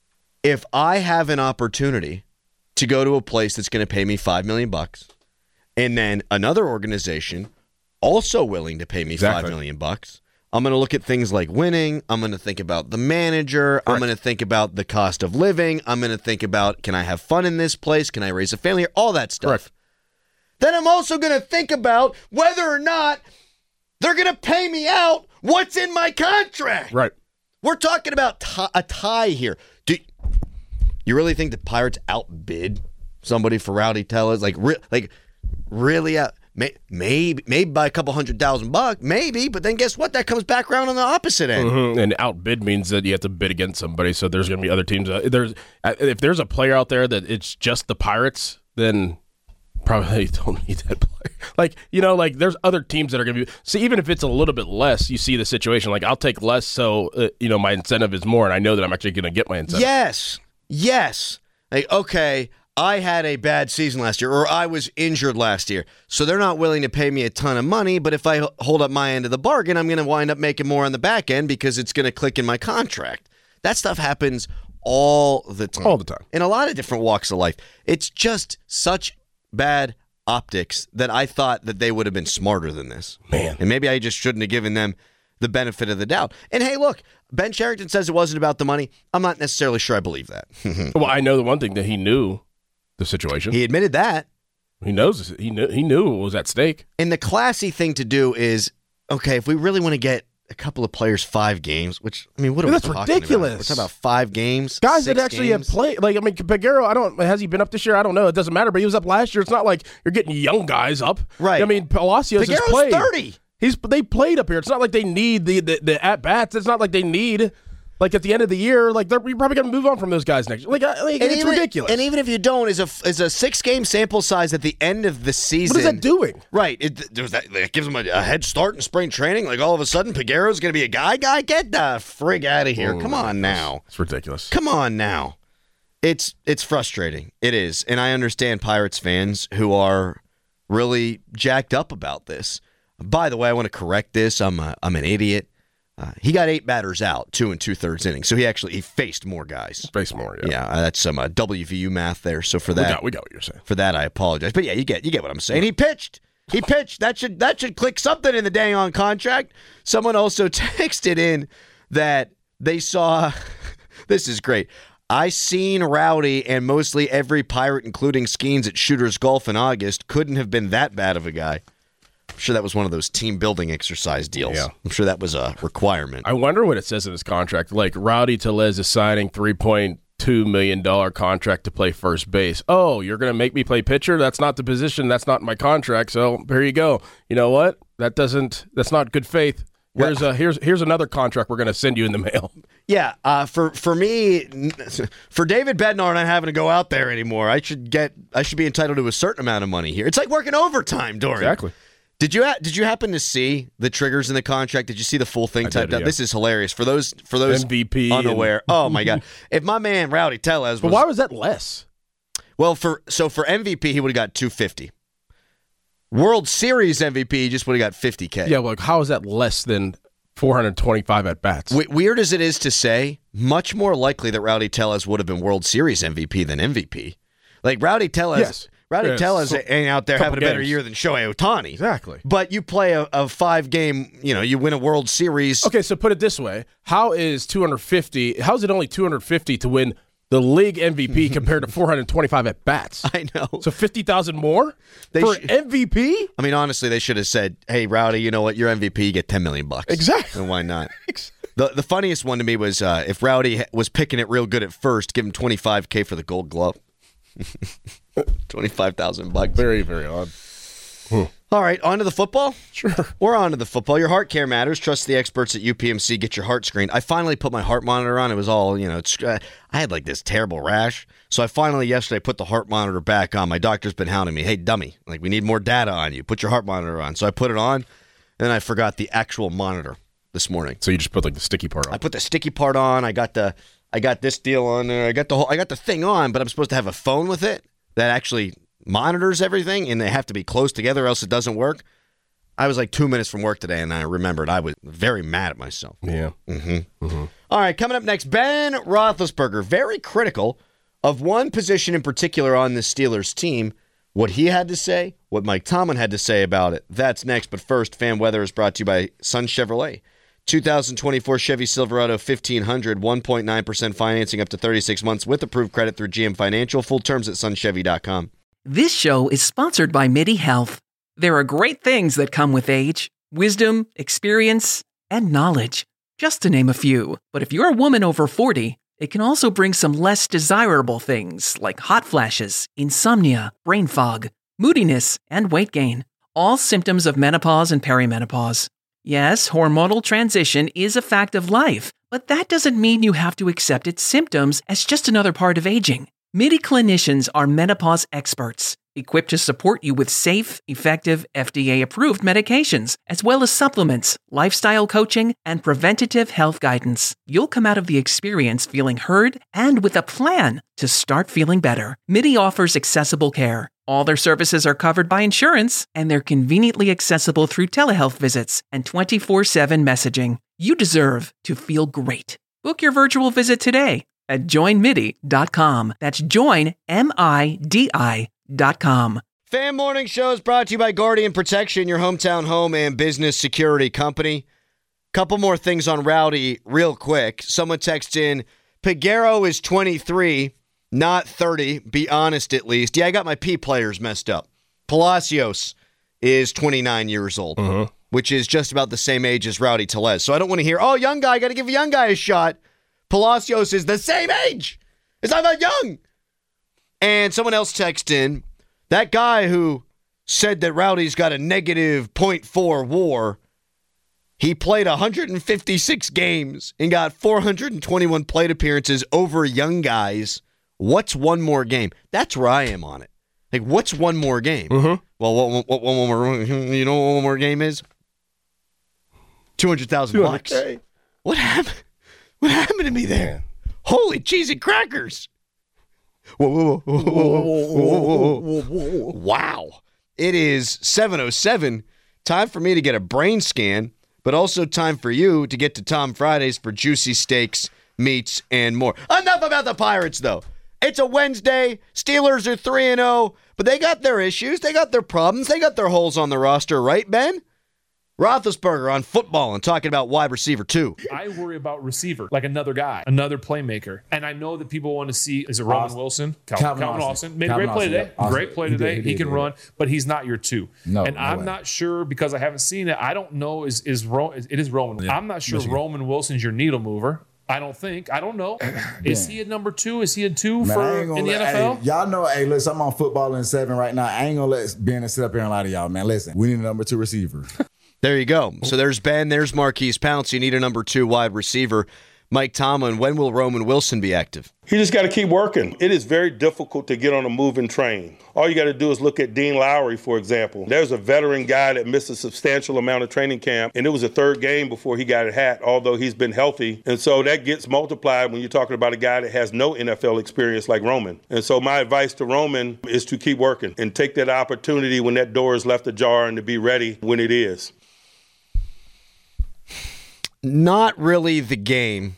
If I have an opportunity to go to a place that's going to pay me five million bucks, and then another organization also willing to pay me exactly. five million bucks, I'm going to look at things like winning. I'm going to think about the manager. Correct. I'm going to think about the cost of living. I'm going to think about, can I have fun in this place? Can I raise a family? All that stuff. Correct. Then I'm also going to think about whether or not they're going to pay me out what's in my contract. Right. We're talking about t- a tie here. Do you really think the Pirates outbid somebody for Rowdy Tellez? Like, re- like really out? May- maybe, maybe by a couple hundred thousand bucks, maybe. But then guess what? That comes back around on the opposite end. Mm-hmm. And outbid means that you have to bid against somebody. So there's going to be other teams. Uh, there's uh, if there's a player out there that it's just the Pirates, then probably don't need that player. Like, you know, like there's other teams that are going to be. See, even if it's a little bit less, you see the situation. Like, I'll take less, so uh, you know my incentive is more, and I know that I'm actually going to get my incentive. Yes, yes. Like, okay, I had a bad season last year, or I was injured last year, so they're not willing to pay me a ton of money, but if I hold up my end of the bargain, I'm going to wind up making more on the back end because it's going to click in my contract. That stuff happens all the time. All the time. In a lot of different walks of life. It's just such bad optics that I thought that they would have been smarter than this. Man. And maybe I just shouldn't have given them the benefit of the doubt. And hey, look, Ben Cherington says it wasn't about the money. I'm not necessarily sure I believe that. Well, I know the one thing that he knew the situation. He admitted that. He knows he knew he knew what was at stake. And the classy thing to do is, okay, if we really want to get a couple of players five games, which I mean, what are Dude, we that's talking ridiculous. about? We're talking about five games, guys six that actually games. have played. Like I mean, Peguero, I don't. Has he been up this year? I don't know. It doesn't matter. But he was up last year. It's not like you're getting young guys up, right? I mean, Palacios has Peguero's played. thirty. He's they played up here. It's not like they need the the, the at bats. It's not like they need. Like at the end of the year, like they're you're probably going to move on from those guys next year. Like, like it's even, ridiculous. And even if you don't, is a is a six game sample size at the end of the season. What is that doing? Right, it there's that it gives them a, a head start in spring training. Like all of a sudden, Peguero's going to be a guy. Guy, get the frig out of here! Oh, Come on now, it's ridiculous. Come on now, it's it's frustrating. It is, and I understand Pirates fans who are really jacked up about this. By the way, I want to correct this. I'm a, I'm an idiot. Uh, he got eight batters out, two and two thirds innings. So he actually he faced more guys. Faced more, yeah. Yeah, uh, that's some uh, W V U math there. So for that, we got, we got what you're saying. For that, I apologize. But yeah, you get you get what I'm saying. He pitched. He pitched. That should that should click something in the dang on contract. Someone also texted in that they saw. This is great. I seen Rowdy and mostly every Pirate, including Skeens at Shooters Golf in August. Couldn't have been that bad of a guy. I'm sure that was one of those team building exercise deals. Yeah. I'm sure that was a requirement. I wonder what it says in his contract. Like, Rowdy Tellez is signing three point two million dollars contract to play first base. Oh, you're going to make me play pitcher? That's not the position. That's not my contract. So here you go. You know what? That doesn't. That's not good faith. Here's a, here's here's another contract we're going to send you in the mail. Yeah, uh, for for me, for David Bednar not having to go out there anymore, I should get I should be entitled to a certain amount of money here. It's like working overtime, Dorian. Exactly. Did you ha- did you happen to see the triggers in the contract? Did you see the full thing I typed did, out? yeah. This is hilarious for those for those M V P unaware. And- oh my god! If my man Rowdy Tellez was, But why was that less? Well, for so for M V P he would have got two fifty. World Series M V P he just would have got fifty K. Yeah, well, how is that less than four hundred twenty-five at bats? W- weird as it is to say, much more likely that Rowdy Tellez would have been World Series M V P than M V P. Like Rowdy Tellez. Yes. Rowdy Yes. Tellez So, ain't out there couple having a better games. year than Shohei Ohtani. Exactly. But you play a, a five-game, you know, you win a World Series. Okay, so put it this way: how is two hundred fifty? How is it only two hundred fifty to win the league M V P compared to four hundred twenty-five at bats? I know. So fifty thousand more They for sh- M V P? I mean, honestly, they should have said, "Hey, Rowdy, you know what? You're M V P. You get ten million bucks." Exactly. And why not? the The funniest one to me was uh, if Rowdy was picking it real good at first, give him twenty-five K for the Gold Glove. twenty-five thousand bucks. Very, very odd. All right, on to the football? Sure. We're on to the football. Your heart care matters. Trust the experts at U P M C. Get your heart screened. I finally put my heart monitor on. It was all, you know, it's, uh, I had like this terrible rash. So I finally yesterday put the heart monitor back on. My doctor's been hounding me. Hey, dummy, like we need more data on you. Put your heart monitor on. So I put it on, and then I forgot the actual monitor this morning. So you just put like the sticky part on. I put the sticky part on. I got the I got this deal on there. I got the whole I got the thing on, but I'm supposed to have a phone with it that actually monitors everything, and they have to be close together or else it doesn't work. I was like two minutes from work today, and I remembered I was very mad at myself. Yeah. Mm-hmm. Mm-hmm. All right, coming up next, Ben Roethlisberger, very critical of one position in particular on the Steelers team. What he had to say, what Mike Tomlin had to say about it. That's next, but first, fan weather is brought to you by Sun Chevrolet. two thousand twenty-four Chevy Silverado fifteen hundred, one point nine percent financing up to thirty-six months with approved credit through G M Financial. Full terms at sun chevy dot com. This show is sponsored by MIDI Health. There are great things that come with age: wisdom, experience, and knowledge, just to name a few. But if you're a woman over forty, it can also bring some less desirable things like hot flashes, insomnia, brain fog, moodiness, and weight gain, all symptoms of menopause and perimenopause. Yes, hormonal transition is a fact of life, but that doesn't mean you have to accept its symptoms as just another part of aging. MIDI clinicians are menopause experts, equipped to support you with safe, effective, F D A-approved medications, as well as supplements, lifestyle coaching, and preventative health guidance. You'll come out of the experience feeling heard and with a plan to start feeling better. MIDI offers accessible care. All their services are covered by insurance, and they're conveniently accessible through telehealth visits and twenty-four seven messaging. You deserve to feel great. Book your virtual visit today at join midi dot com. That's join, M I D I dot com. Fan Morning Show is brought to you by Guardian Protection, your hometown home and business security company. Couple more things on Rowdy real quick. Someone texted in, Piguero is twenty-three, not thirty. Be honest at least. Yeah, I got my P players messed up. Palacios is twenty-nine years old, Uh-huh. which is just about the same age as Rowdy Tellez. So I don't want to hear, oh, young guy, got to give a young guy a shot. Palacios is the same age. It's not that young. And someone else texted in, that guy who said that Rowdy's got a negative point four war, he played one hundred fifty-six games and got four hundred twenty-one plate appearances over young guys. What's one more game? That's where I am on it. Like, what's one more game? Mm-hmm. Well, what, what, what one more? You know what one more game is? Two hundred thousand bucks. What happened? What happened to me there? Holy cheese and crackers! Whoa, whoa, whoa, whoa, whoa, whoa, whoa, whoa, whoa. Wow! It is seven oh seven. Time for me to get a brain scan, but also time for you to get to Tom Fridays for juicy steaks, meats, and more. Enough about the Pirates, though. It's a Wednesday. Steelers are three and oh, but they got their issues. They got their problems. They got their holes on the roster, right, Ben? Roethlisberger on football and talking about wide receiver two. I worry about receiver, like another guy, another playmaker. And I know that people want to see, is it Roman Austin. Wilson? Calvin, Calvin Calvin Austin. Austin. Made a Calvin great play Austin, today. yeah. Austin. Great play He today. did, He, he can did, run, yeah. but he's not your two. No, and no I'm way. not sure, because I haven't seen it, I don't know, is is Ro- it is Roman. Yeah. I'm not sure Michigan. Roman Wilson's your needle mover. I don't think. I don't know. Is he a number two? Is he a two Man, I for ain't gonna in the let- N F L? Hey, y'all know, hey, listen, I'm on football in seven right now. I ain't gonna let Ben sit up here and lie to y'all, man. Listen, we need a number two receiver. There you go. So there's Ben, there's Marquise Pouncey. You need a number two wide receiver. Mike Tomlin, when will Roman Wilson be active? He just got to keep working. It is very difficult to get on a moving train. All you got to do is look at Dean Lowry, for example. There's a veteran guy that missed a substantial amount of training camp, and it was a third game before he got a hat, although he's been healthy. And so that gets multiplied when you're talking about a guy that has no N F L experience like Roman. And so my advice to Roman is to keep working and take that opportunity when that door is left ajar and to be ready when it is. Not really the game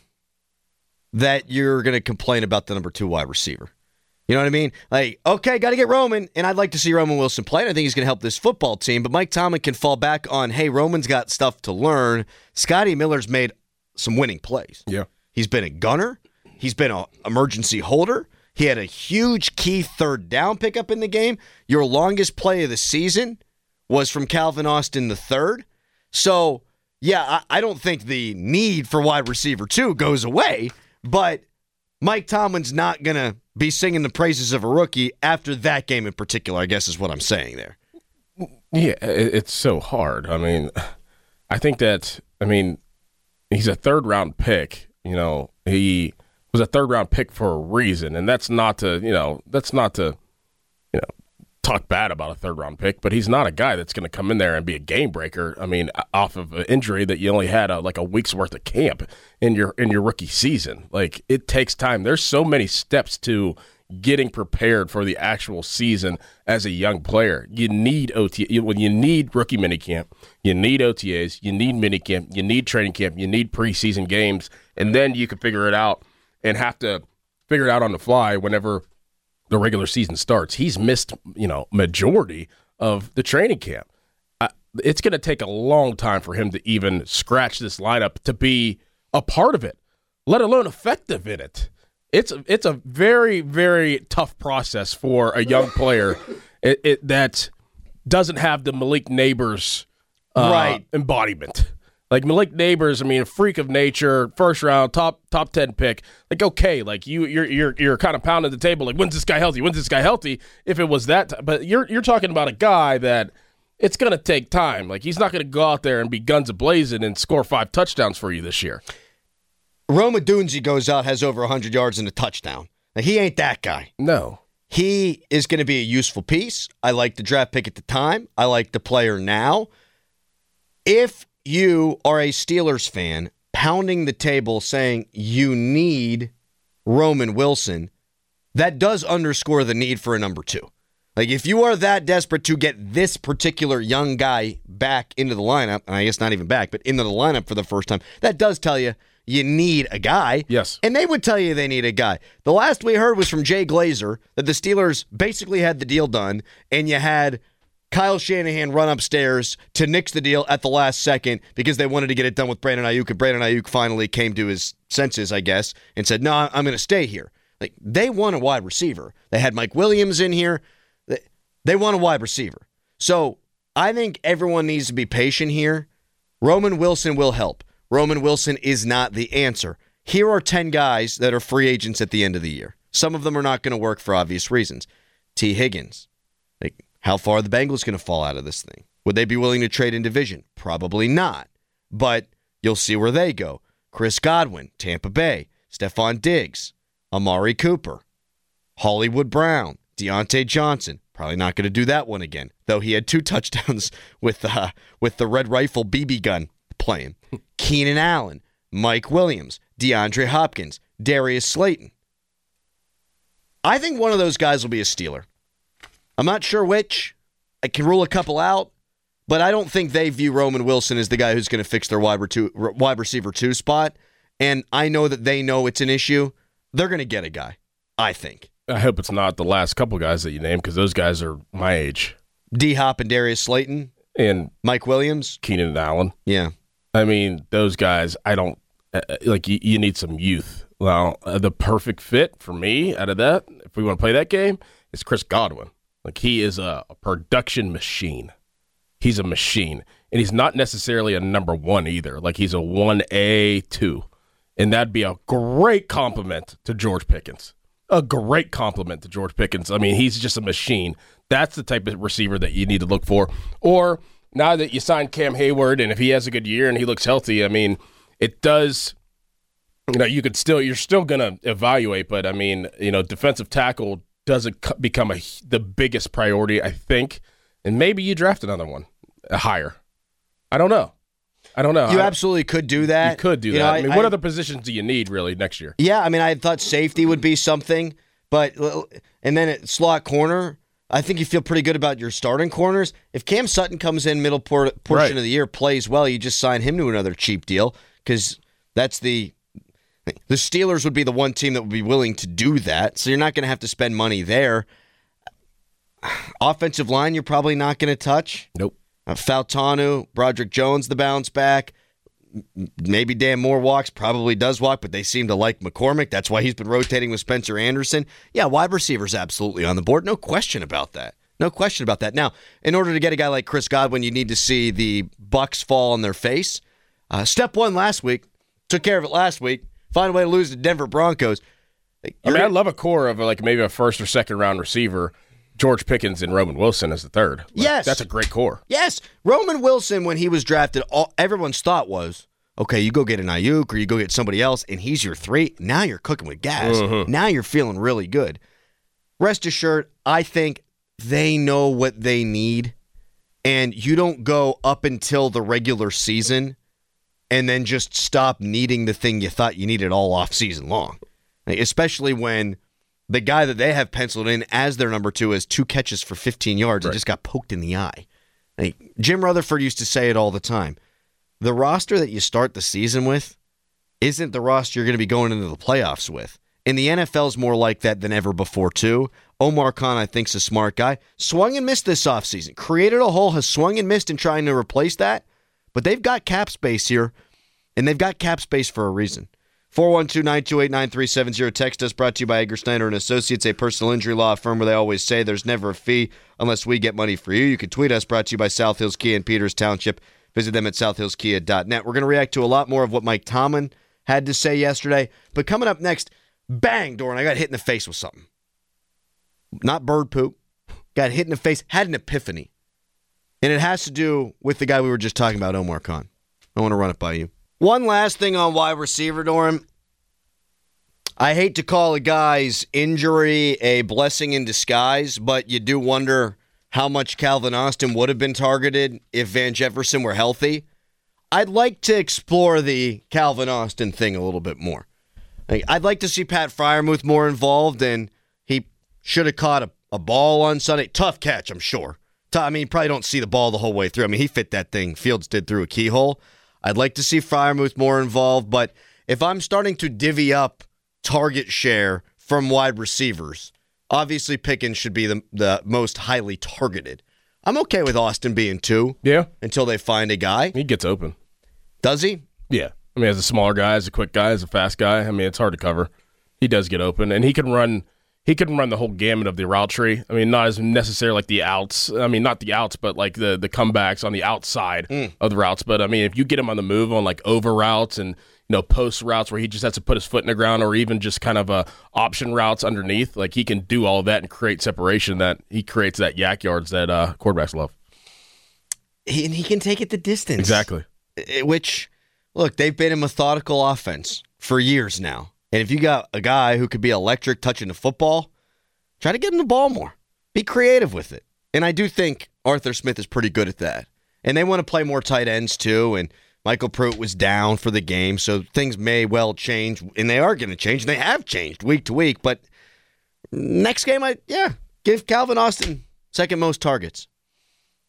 that you're going to complain about the number two wide receiver. You know what I mean? Like, okay, got to get Roman, and I'd like to see Roman Wilson play, and I think he's going to help this football team, but Mike Tomlin can fall back on, hey, Roman's got stuff to learn. Scotty Miller's made some winning plays. Yeah. He's been a gunner. He's been an emergency holder. He had a huge key third down pickup in the game. Your longest play of the season was from Calvin Austin the third. So, yeah, I, I don't think the need for wide receiver two goes away, but Mike Tomlin's not going to be singing the praises of a rookie after that game in particular, I guess is what I'm saying there. Yeah, it- it's so hard. I mean, I think that, I mean, he's a third round pick. You know, he was a third round pick for a reason, and that's not to, you know, that's not to, you know, talk bad about a third round pick, but he's not a guy that's going to come in there and be a game breaker. I mean, off of an injury that you only had a, like a week's worth of camp in your in your rookie season. Like, it takes time. There's so many steps to getting prepared for the actual season as a young player. You need O T A. When you need rookie minicamp, you need O T As, you need minicamp, you need training camp, you need preseason games, and then you can figure it out and have to figure it out on the fly whenever the regular season starts. He's missed, you know, majority of the training camp. Uh, it's going to take a long time for him to even scratch this lineup to be a part of it, let alone effective in it. It's it's a very, very tough process for a young player it, it, that doesn't have the Malik Neighbors uh, Right. embodiment. Like Malik Neighbors, I mean, a freak of nature, first round, top top ten pick. Like, okay, like you you're you're you're kind of pounding the table. Like, when's this guy healthy? When's this guy healthy? If it was that, t- but you're you're talking about a guy that it's gonna take time. Like, he's not gonna go out there and be guns a-blazing and score five touchdowns for you this year. Roma Dunzi goes out, has over one hundred yards and a touchdown. Now, he ain't that guy. No. He is going to be a useful piece. I like the draft pick at the time. I like the player now. If you are a Steelers fan pounding the table saying you need Roman Wilson, that does underscore the need for a number two. Like, if you are that desperate to get this particular young guy back into the lineup, and I guess not even back, but into the lineup for the first time, that does tell you you need a guy. Yes. And they would tell you they need a guy. The last we heard was from Jay Glazer that the Steelers basically had the deal done, and you had Kyle Shanahan run upstairs to nix the deal at the last second because they wanted to get it done with Brandon Ayuk, and Brandon Ayuk finally came to his senses, I guess, and said, no, I'm going to stay here. Like, they want a wide receiver. They had Mike Williams in here. They, they want a wide receiver. So I think everyone needs to be patient here. Roman Wilson will help. Roman Wilson is not the answer. Here are ten guys that are free agents at the end of the year. Some of them are not going to work for obvious reasons. T. Higgins. Like, how far are the Bengals going to fall out of this thing? Would they be willing to trade in division? Probably not. But you'll see where they go. Chris Godwin, Tampa Bay. Stephon Diggs. Amari Cooper. Hollywood Brown. Deontay Johnson. Probably not going to do that one again, though he had two touchdowns with, uh, with the Red Rifle B B gun playing. Keenan Allen, Mike Williams, DeAndre Hopkins, Darius Slayton. I think one of those guys will be a Steeler. I'm not sure which. I can rule a couple out, but I don't think they view Roman Wilson as the guy who's going to fix their wide, two, wide receiver two spot. And I know that they know it's an issue. They're going to get a guy, I think. I hope it's not the last couple guys that you named because those guys are my age. D-Hop and Darius Slayton. And Mike Williams. Keenan Allen. Yeah. I mean, those guys, I don't, uh, like, you, you need some youth. Well, uh, the perfect fit for me out of that, if we want to play that game, is Chris Godwin. Like, he is a, a production machine. He's a machine. And he's not necessarily a number one either. Like, he's a one A, two. And that'd be a great compliment to George Pickens. A great compliment to George Pickens. I mean, he's just a machine. That's the type of receiver that you need to look for. Or now that you signed Cam Hayward, and if he has a good year and he looks healthy, I mean, it does, you know, you could still, you're still going to evaluate, but I mean, you know, defensive tackle doesn't become a, the biggest priority, I think. And maybe you draft another one higher. I don't know. I don't know. You I, absolutely could do that. You could do you that. Know, I, I mean, I, what other positions do you need really next year? Yeah, I mean, I thought safety would be something, but and then at slot corner, I think you feel pretty good about your starting corners. If Cam Sutton comes in middle por- portion right. of the year, plays well, you just sign him to another cheap deal because that's the the Steelers would be the one team that would be willing to do that. So you're not going to have to spend money there. Offensive line, you're probably not going to touch. Nope. Uh, Fautanu, Broderick Jones, the bounce back. Maybe Dan Moore walks, probably does walk, but they seem to like McCormick. That's why he's been rotating with Spencer Anderson. Yeah, wide receivers absolutely on the board. No question about that. No question about that. Now, in order to get a guy like Chris Godwin, you need to see the Bucs fall on their face. Uh, step one last week, took care of it last week. Find a way to lose to Denver Broncos. I mean, I love a core of like maybe a first or second round receiver. George Pickens and Roman Wilson as the third. Like, yes. That's a great core. Yes. Roman Wilson, when he was drafted, all, everyone's thought was, okay, you go get an Ayuk or you go get somebody else, and he's your three. Now you're cooking with gas. Mm-hmm. Now you're feeling really good. Rest assured, I think they know what they need, and you don't go up until the regular season and then just stop needing the thing you thought you needed all off season long, like, especially when the guy that they have penciled in as their number two has two catches for fifteen yards right. and just got poked in the eye. Like, Jim Rutherford used to say it all the time. The roster that you start the season with isn't the roster you're going to be going into the playoffs with. And the N F L is more like that than ever before, too. Omar Khan, I think, is a smart guy. Swung and missed this offseason. Created a hole, has swung and missed in trying to replace that. But they've got cap space here, and they've got cap space for a reason. four one two, nine two eight, nine three seven zero. Text us, brought to you by Edgar Snyder and Associates, a personal injury law firm where they always say there's never a fee unless we get money for you. You can tweet us, brought to you by South Hills Kia in Peters Township. Visit them at south hills kia dot net. We're going to react to a lot more of what Mike Tomlin had to say yesterday. But coming up next, bang, Doran, I got hit in the face with something. Not bird poop. Got hit in the face, had an epiphany. And it has to do with the guy we were just talking about, Omar Khan. I want to run it by you. One last thing on wide receiver, Doran. I hate to call a guy's injury a blessing in disguise, but you do wonder how much Calvin Austin would have been targeted if Van Jefferson were healthy. I'd like to explore the Calvin Austin thing a little bit more. I'd like to see Pat Freiermuth more involved, and he should have caught a, a ball on Sunday. Tough catch, I'm sure. I mean, you probably don't see the ball the whole way through. I mean, he fit that thing Fields did through a keyhole. I'd like to see Freiermuth more involved, but if I'm starting to divvy up target share from wide receivers, obviously Pickens should be the, the most highly targeted. I'm okay with Austin being two. Yeah. Until they find a guy. He gets open. Does he? Yeah. I mean, as a smaller guy, as a quick guy, as a fast guy, I mean, it's hard to cover. He does get open, and he can run he can run the whole gamut of the route tree. I mean, not as necessarily like the outs. I mean, not the outs, but like the, the comebacks on the outside mm. of the routes. But, I mean, if you get him on the move on like over routes and, you know, post routes where he just has to put his foot in the ground, or even just kind of uh, option routes underneath, like he can do all of that and create separation that he creates that yak yards that uh, quarterbacks love. He, and he can take it the distance. Exactly. Which, look, they've been a methodical offense for years now. And if you got a guy who could be electric touching the football, try to get him the ball more. Be creative with it. And I do think Arthur Smith is pretty good at that. And they want to play more tight ends too. And Michael Pruitt was down for the game, so things may well change. And they are going to change. And they have changed week to week. But next game, I yeah, give Calvin Austin second most targets.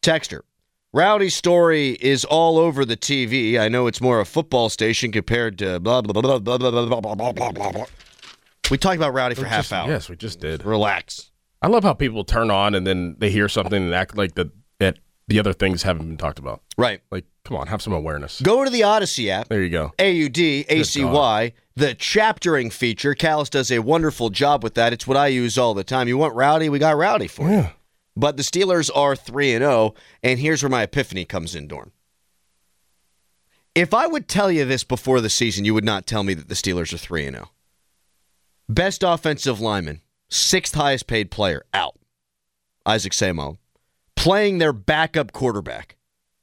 Texter. Rowdy's story is all over the T V. I know it's more a football station compared to blah, blah, blah, blah, blah, blah, blah, blah, blah, blah. We talked about Rowdy for we half just, hour. Yes, we just did. Relax. I love how people turn on and then they hear something and act like the, that the other things haven't been talked about. Right. Like, come on, have some awareness. Go to the Odyssey app. There you go. A U D A C Y, the chaptering feature. Callis does a wonderful job with that. It's what I use all the time. You want Rowdy? We got Rowdy for Yeah. you. But the Steelers are three and oh, and here's where my epiphany comes in, Dorn. If I would tell you this before the season, you would not tell me that the Steelers are three and oh. Best offensive lineman, sixth highest paid player, out. Isaac Seumalo. Playing their backup quarterback.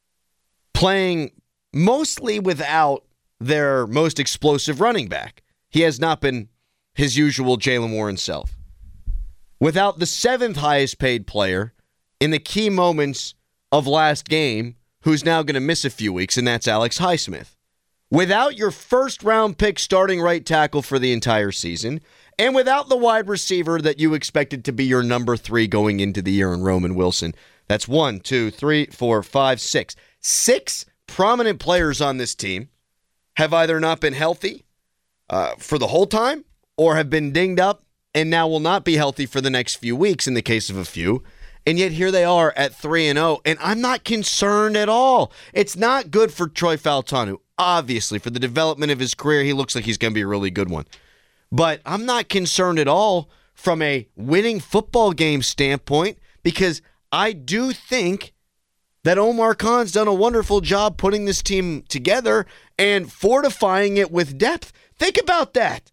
Playing mostly without their most explosive running back. He has not been his usual Jaylen Warren self. Without the seventh highest paid player in the key moments of last game, who's now going to miss a few weeks, and that's Alex Highsmith. Without your first round pick starting right tackle for the entire season, and without the wide receiver that you expected to be your number three going into the year in Roman Wilson. That's one, two, three, four, five, six. Six prominent players on this team have either not been healthy uh, for the whole time or have been dinged up and now will not be healthy for the next few weeks in the case of a few. And yet here they are at three and oh, and I'm not concerned at all. It's not good for Troy Fautanu. Obviously, for the development of his career, he looks like he's going to be a really good one. But I'm not concerned at all from a winning football game standpoint because I do think that Omar Khan's done a wonderful job putting this team together and fortifying it with depth. Think about that.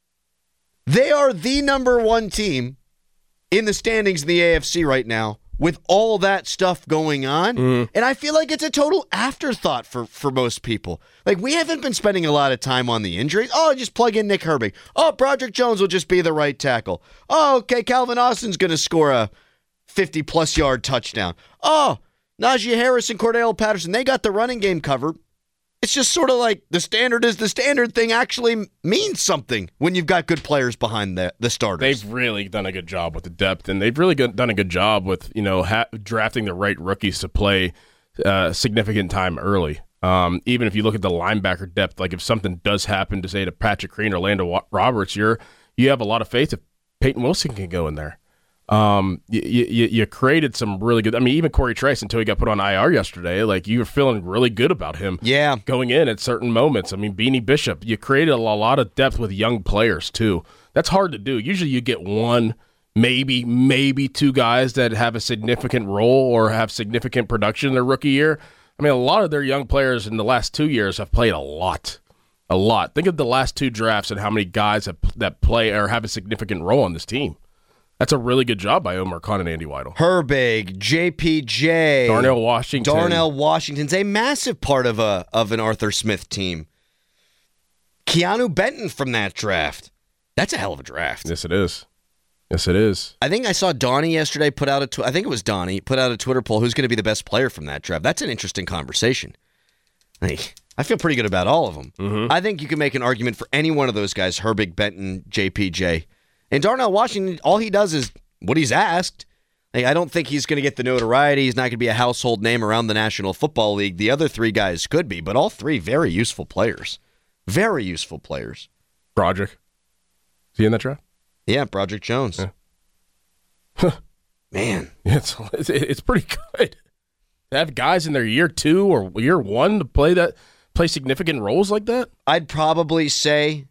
They are the number one team in the standings in the A F C right now with all that stuff going on. Mm. And I feel like it's a total afterthought for, for most people. Like, we haven't been spending a lot of time on the injuries. Oh, just plug in Nick Herbig. Oh, Broderick Jones will just be the right tackle. Oh, okay, Calvin Austin's going to score a fifty-plus yard touchdown. Oh, Najee Harris and Cordell Patterson, they got the running game covered. It's just sort of like the standard is the standard thing actually means something when you've got good players behind the, the starters. They've really done a good job with the depth, and they've really done a good job with, you know, ha- drafting the right rookies to play uh, significant time early. Um, even if you look at the linebacker depth, like if something does happen to, say, to Patrick Green or Lando Roberts, you're you have a lot of faith that Peyton Wilson can go in there. Um, you, you you created some really good. I mean, even Corey Trice, until he got put on I R yesterday, like you were feeling really good about him. Yeah, going in at certain moments. I mean, Beanie Bishop, you created a lot of depth with young players too. That's hard to do. Usually, you get one, maybe maybe two guys that have a significant role or have significant production in their rookie year. I mean, a lot of their young players in the last two years have played a lot, a lot. Think of the last two drafts and how many guys have, that play or have a significant role on this team. That's a really good job by Omar Khan and Andy Weidel. Herbig, J P J, Darnell Washington. Darnell Washington's a massive part of a of an Arthur Smith team. Keanu Benton from that draft. That's a hell of a draft. Yes, it is. Yes, it is. I think I saw Donnie yesterday put out a tw- I think it was Donnie put out a Twitter poll who's going to be the best player from that draft. That's an interesting conversation. Like, I feel pretty good about all of them. Mm-hmm. I think you can make an argument for any one of those guys, Herbig, Benton, J P J. And Darnell Washington, all he does is what he's asked. Like, I don't think he's going to get the notoriety. He's not going to be a household name around the National Football League. The other three guys could be, but all three very useful players. Very useful players. Broderick. Is he in that draft? Yeah, Broderick Jones. Yeah. Man. It's, it's it's pretty good. To have guys in their year two or year one to play that play significant roles like that? I'd probably say...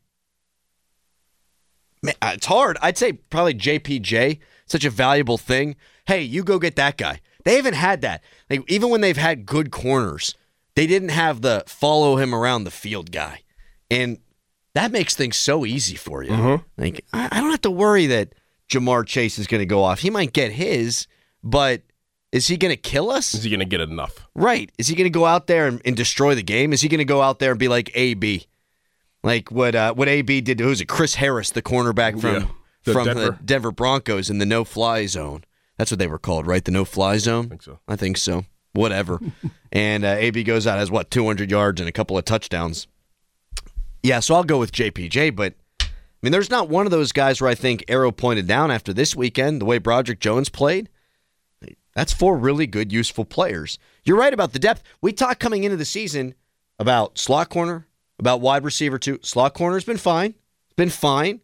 Man, it's hard. I'd say probably J P J, such a valuable thing. Hey, you go get that guy. They haven't had that. Like, even when they've had good corners, they didn't have the follow him around the field guy. And that makes things so easy for you. Mm-hmm. Like, I, I don't have to worry that Jamar Chase is going to go off. He might get his, but is he going to kill us? Is he going to get enough? Right. Is he going to go out there and, and destroy the game? Is he going to go out there and be like A B? Like what uh, what A B did to, who was it? Chris Harris, the cornerback from, yeah. the from Denver. the Denver Broncos in the no-fly zone. That's what they were called, right? The no-fly zone? I think so. I think so. Whatever. and uh, A B goes out, has what, two hundred yards and a couple of touchdowns. Yeah, so I'll go with J P J, but I mean, there's not one of those guys where I think arrow pointed down after this weekend, the way Broderick Jones played. That's four really good, useful players. You're right about the depth. We talked coming into the season about slot corner, about wide receiver too. Slot corner's been fine. It's been fine.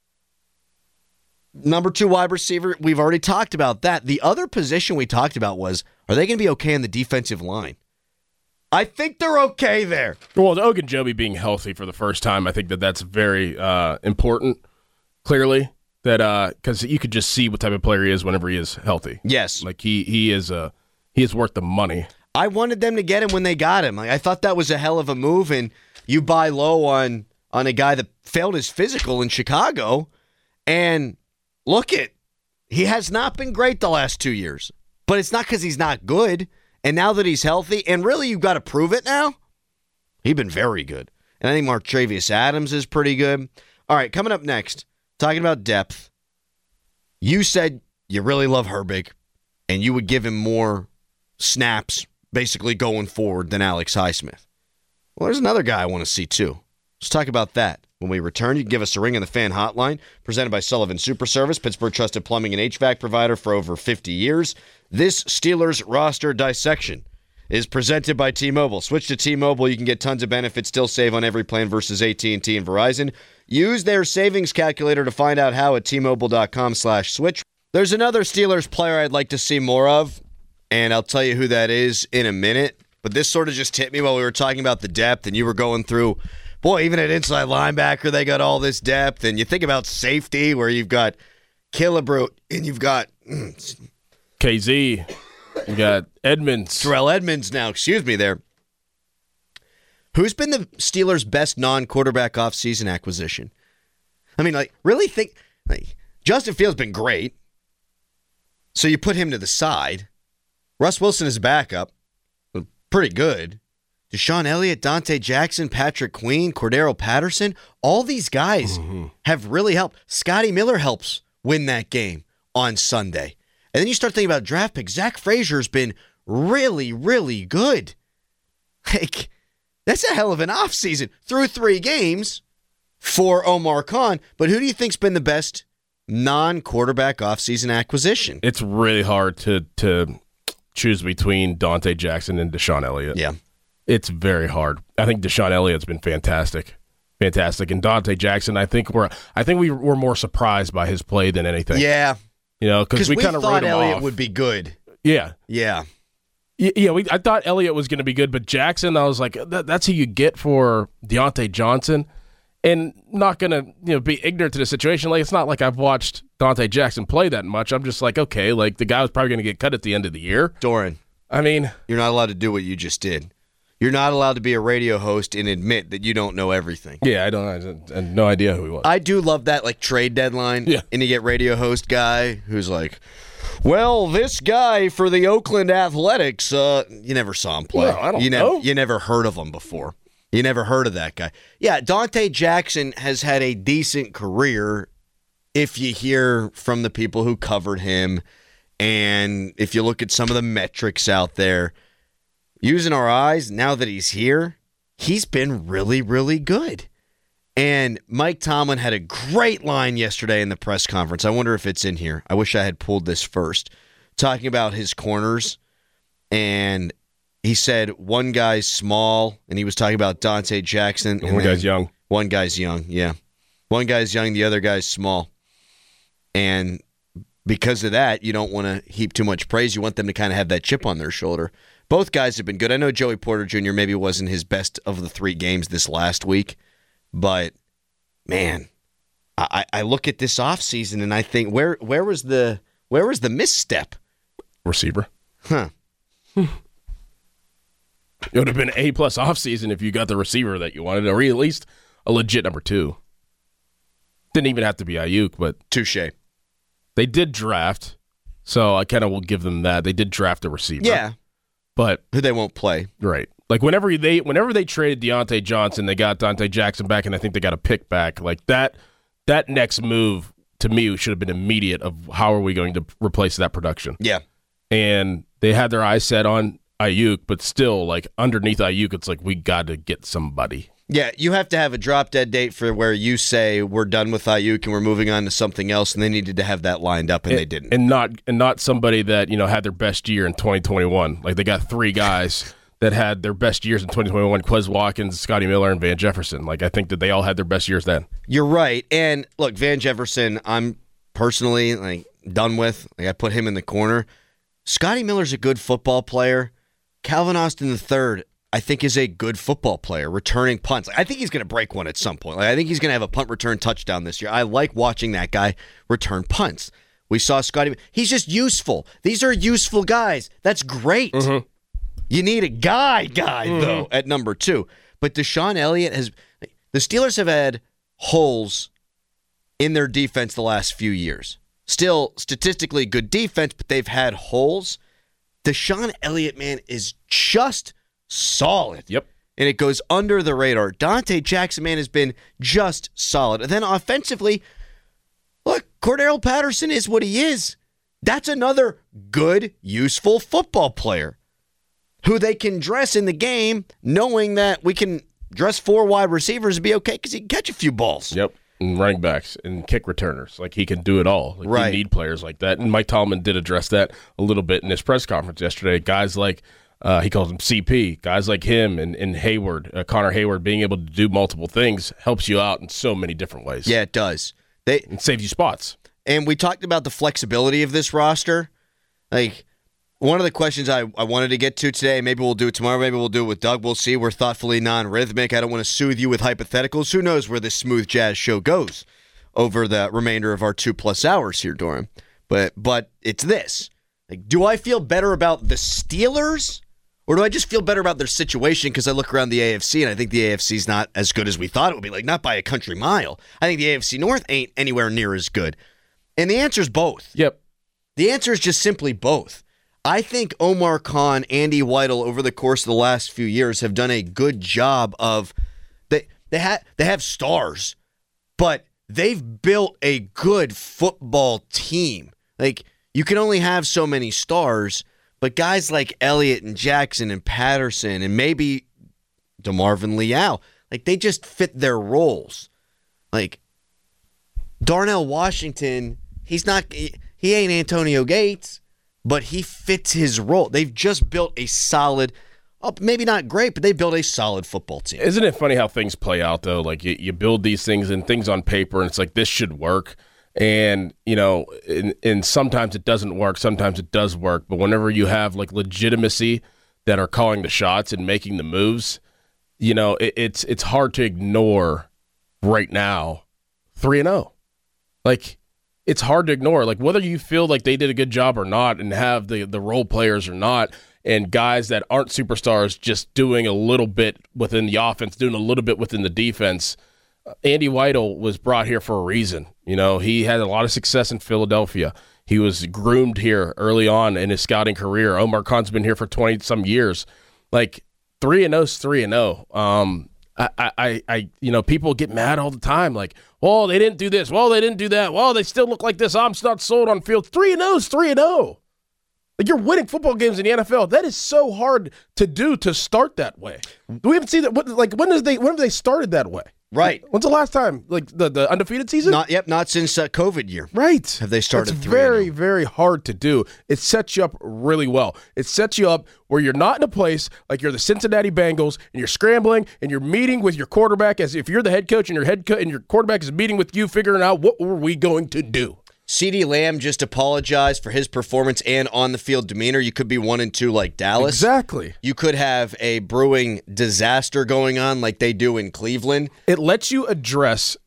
Number two wide receiver, we've already talked about that. The other position we talked about was, are they going to be okay in the defensive line? I think they're okay there. Well, Ogunjobi being healthy for the first time, I think that that's very uh, important, clearly, that because uh, you could just see what type of player he is whenever he is healthy. Yes. Like, he he is uh, he is worth the money. I wanted them to get him when they got him. Like, I thought that was a hell of a move, and you buy low on, on a guy that failed his physical in Chicago, and look it, he has not been great the last two years, but it's not because he's not good. And now that he's healthy, and really you've got to prove it now, he's been very good. And I think Martravius Adams is pretty good. All right, coming up next, talking about depth. You said you really love Herbig, and you would give him more snaps basically going forward than Alex Highsmith. Well, there's another guy I want to see too. Let's talk about that. When we return, you can give us a ring on the Fan Hotline, presented by Sullivan Super Service, Pittsburgh trusted plumbing and H V A C provider for over fifty years. This Steelers roster dissection is presented by T-Mobile. Switch to T-Mobile. You can get tons of benefits, still save on every plan versus A T and T and Verizon. Use their savings calculator to find out how at T-Mobile.com slash switch. There's another Steelers player I'd like to see more of, and I'll tell you who that is in a minute. But this sort of just hit me while we were talking about the depth, and you were going through, boy, even at inside linebacker, they got all this depth. And you think about safety, where you've got Killebrew, and you've got K Z, you got Edmonds. Terrell Edmonds now, excuse me there. Who's been the Steelers' best non-quarterback offseason acquisition? I mean, like, really think, like, Justin Fields been great, so you put him to the side. Russ Wilson is a backup, pretty good. Deshaun Elliott, Dante Jackson, Patrick Queen, Cordero Patterson, all these guys mm-hmm. have really helped. Scotty Miller helps win that game on Sunday. And then you start thinking about draft picks. Zach Frazier's been really, really good. Like, that's a hell of an offseason through three games for Omar Khan. But who do you think's been the best non-quarterback offseason acquisition? It's really hard to to choose between Dante Jackson and Deshaun Elliott. Yeah. It's very hard. I think Deshaun Elliott's been fantastic. Fantastic. And Dante Jackson, I think we're I think we were more surprised by his play than anything. Yeah. You know, because we, we kind of thought wrote him Elliott off. would be good. Yeah. Yeah. Yeah, we, I thought Elliott was going to be good, but Jackson, I was like, that, that's who you get for Deontay Johnson. And not going to you know be ignorant to the situation. Like, it's not like I've watched Dante Jackson play that much. I'm just like, okay, like the guy was probably going to get cut at the end of the year. Doran. I mean, you're not allowed to do what you just did. You're not allowed to be a radio host and admit that you don't know everything. Yeah, I don't. I had no idea who he was. I do love that, like, trade deadline. Yeah. And you get radio host guy who's like, well, this guy for the Oakland Athletics, uh, you never saw him play. Well, I don't you know. Never, you never heard of him before. You never heard of that guy. Yeah, Dante Jackson has had a decent career if you hear from the people who covered him, and if you look at some of the metrics out there. Using our eyes, now that he's here, he's been really, really good. And Mike Tomlin had a great line yesterday in the press conference. I wonder if it's in here. I wish I had pulled this first. Talking about his corners. And he said one guy's small, and he was talking about Dante Jackson. And one guy's young. One guy's young, yeah. One guy's young, the other guy's small. And because of that, you don't want to heap too much praise. You want them to kind of have that chip on their shoulder. Both guys have been good. I know Joey Porter Junior maybe wasn't his best of the three games this last week, but, man, I, I look at this offseason and I think, where where was the where was the misstep? Receiver. Huh. It would have been an A-plus offseason if you got the receiver that you wanted, or at least a legit number two. Didn't even have to be Ayuk, but... Touche. They did draft, so I kind of will give them that. They did draft a receiver. Yeah. But who they won't play. Right. Like whenever they whenever they traded Deontay Johnson, they got Dante Jackson back, and I think they got a pick back. Like that that next move to me should have been immediate of how are we going to replace that production. Yeah. And they had their eyes set on Ayuk, but still, like, underneath Ayuk, it's like, we got to get somebody. Yeah, you have to have a drop-dead date for where you say we're done with Ayuk and we're moving on to something else, and they needed to have that lined up, and, and they didn't. And not and not somebody that, you know, had their best year in twenty twenty-one. Like, they got three guys that had their best years in twenty twenty-one, Quez Watkins, Scotty Miller, and Van Jefferson. Like, I think that they all had their best years then. You're right. And, look, Van Jefferson, I'm personally, like, done with. Like, I put him in the corner. Scotty Miller's a good football player. Calvin Austin the third, I think, is a good football player, returning punts. I think he's going to break one at some point. Like, I think he's going to have a punt return touchdown this year. I like watching that guy return punts. We saw Scotty. He's just useful. These are useful guys. That's great. Mm-hmm. You need a guy, guy, mm-hmm. though, at number two. But Deshaun Elliott has – the Steelers have had holes in their defense the last few years. Still, statistically good defense, but they've had holes. Deshaun Elliott, man, is just solid. Yep. And it goes under the radar. Dante Jackson, man, has been just solid. And then offensively, look, Cordero Patterson is what he is. That's another good, useful football player who they can dress in the game knowing that we can dress four wide receivers and be okay because he can catch a few balls. Yep. And running backs and kick returners. Like, he can do it all. Like, right. You need players like that. And Mike Tomlin did address that a little bit in his press conference yesterday. Guys like, uh, he calls him C P, guys like him and, and Hayward, uh, Connor Hayward, being able to do multiple things helps you out in so many different ways. Yeah, it does. They It saves you spots. And we talked about the flexibility of this roster. Like, one of the questions I, I wanted to get to today, maybe we'll do it tomorrow, maybe we'll do it with Doug, we'll see. We're thoughtfully non-rhythmic. I don't want to soothe you with hypotheticals. Who knows where this smooth jazz show goes over the remainder of our two-plus hours here, Doran. But but it's this. Like, do I feel better about the Steelers, or do I just feel better about their situation because I look around the A F C and I think the A F C is not as good as we thought it would be? Like, not by a country mile. I think the A F C North ain't anywhere near as good. And the answer is both. Yep. The answer is just simply both. I think Omar Khan, Andy Weidel, over the course of the last few years have done a good job of they they have they have stars, but they've built a good football team. Like, you can only have so many stars, but guys like Elliott and Jackson and Patterson and maybe DeMarvin Leal, like, they just fit their roles. Like, Darnell Washington, he's not he, he ain't Antonio Gates, but he fits his role. They've just built a solid, oh, maybe not great, but they built a solid football team. Isn't it funny how things play out, though? Like, you, you build these things and things on paper, and it's like, this should work. And, you know, and, and sometimes it doesn't work. Sometimes it does work. But whenever you have, like, legitimacy that are calling the shots and making the moves, you know, it, it's it's hard to ignore right now three and oh. Like, it's hard to ignore. Like, whether you feel like they did a good job or not and have the, the role players or not, and guys that aren't superstars just doing a little bit within the offense, doing a little bit within the defense, Andy Weidel was brought here for a reason. You know, he had a lot of success in Philadelphia. He was groomed here early on in his scouting career. Omar Khan's been here for twenty-some years. Like, three and oh's three and oh. Um, I, I, I, you know, people get mad all the time. Like, well, they didn't do this. Well, they didn't do that. Well, they still look like this. I'm not sold on field. Three and oh's three and oh. Like, you're winning football games in the N F L. That is so hard to do, to start that way. We haven't seen that. What, like, when is they? When have they started that way? Right. When's the last time? Like, the, the undefeated season? Not yep. Not since uh, COVID year. Right. Have they started? It's very, very hard to do. It sets you up really well. It sets you up where you're not in a place like you're the Cincinnati Bengals and you're scrambling and you're meeting with your quarterback as if you're the head coach and your head co- and your quarterback is meeting with you, figuring out what were we going to do. CeeDee Lamb just apologized for his performance and on-the-field demeanor. You could be one and two like Dallas. Exactly. You could have a brewing disaster going on like they do in Cleveland. It lets you address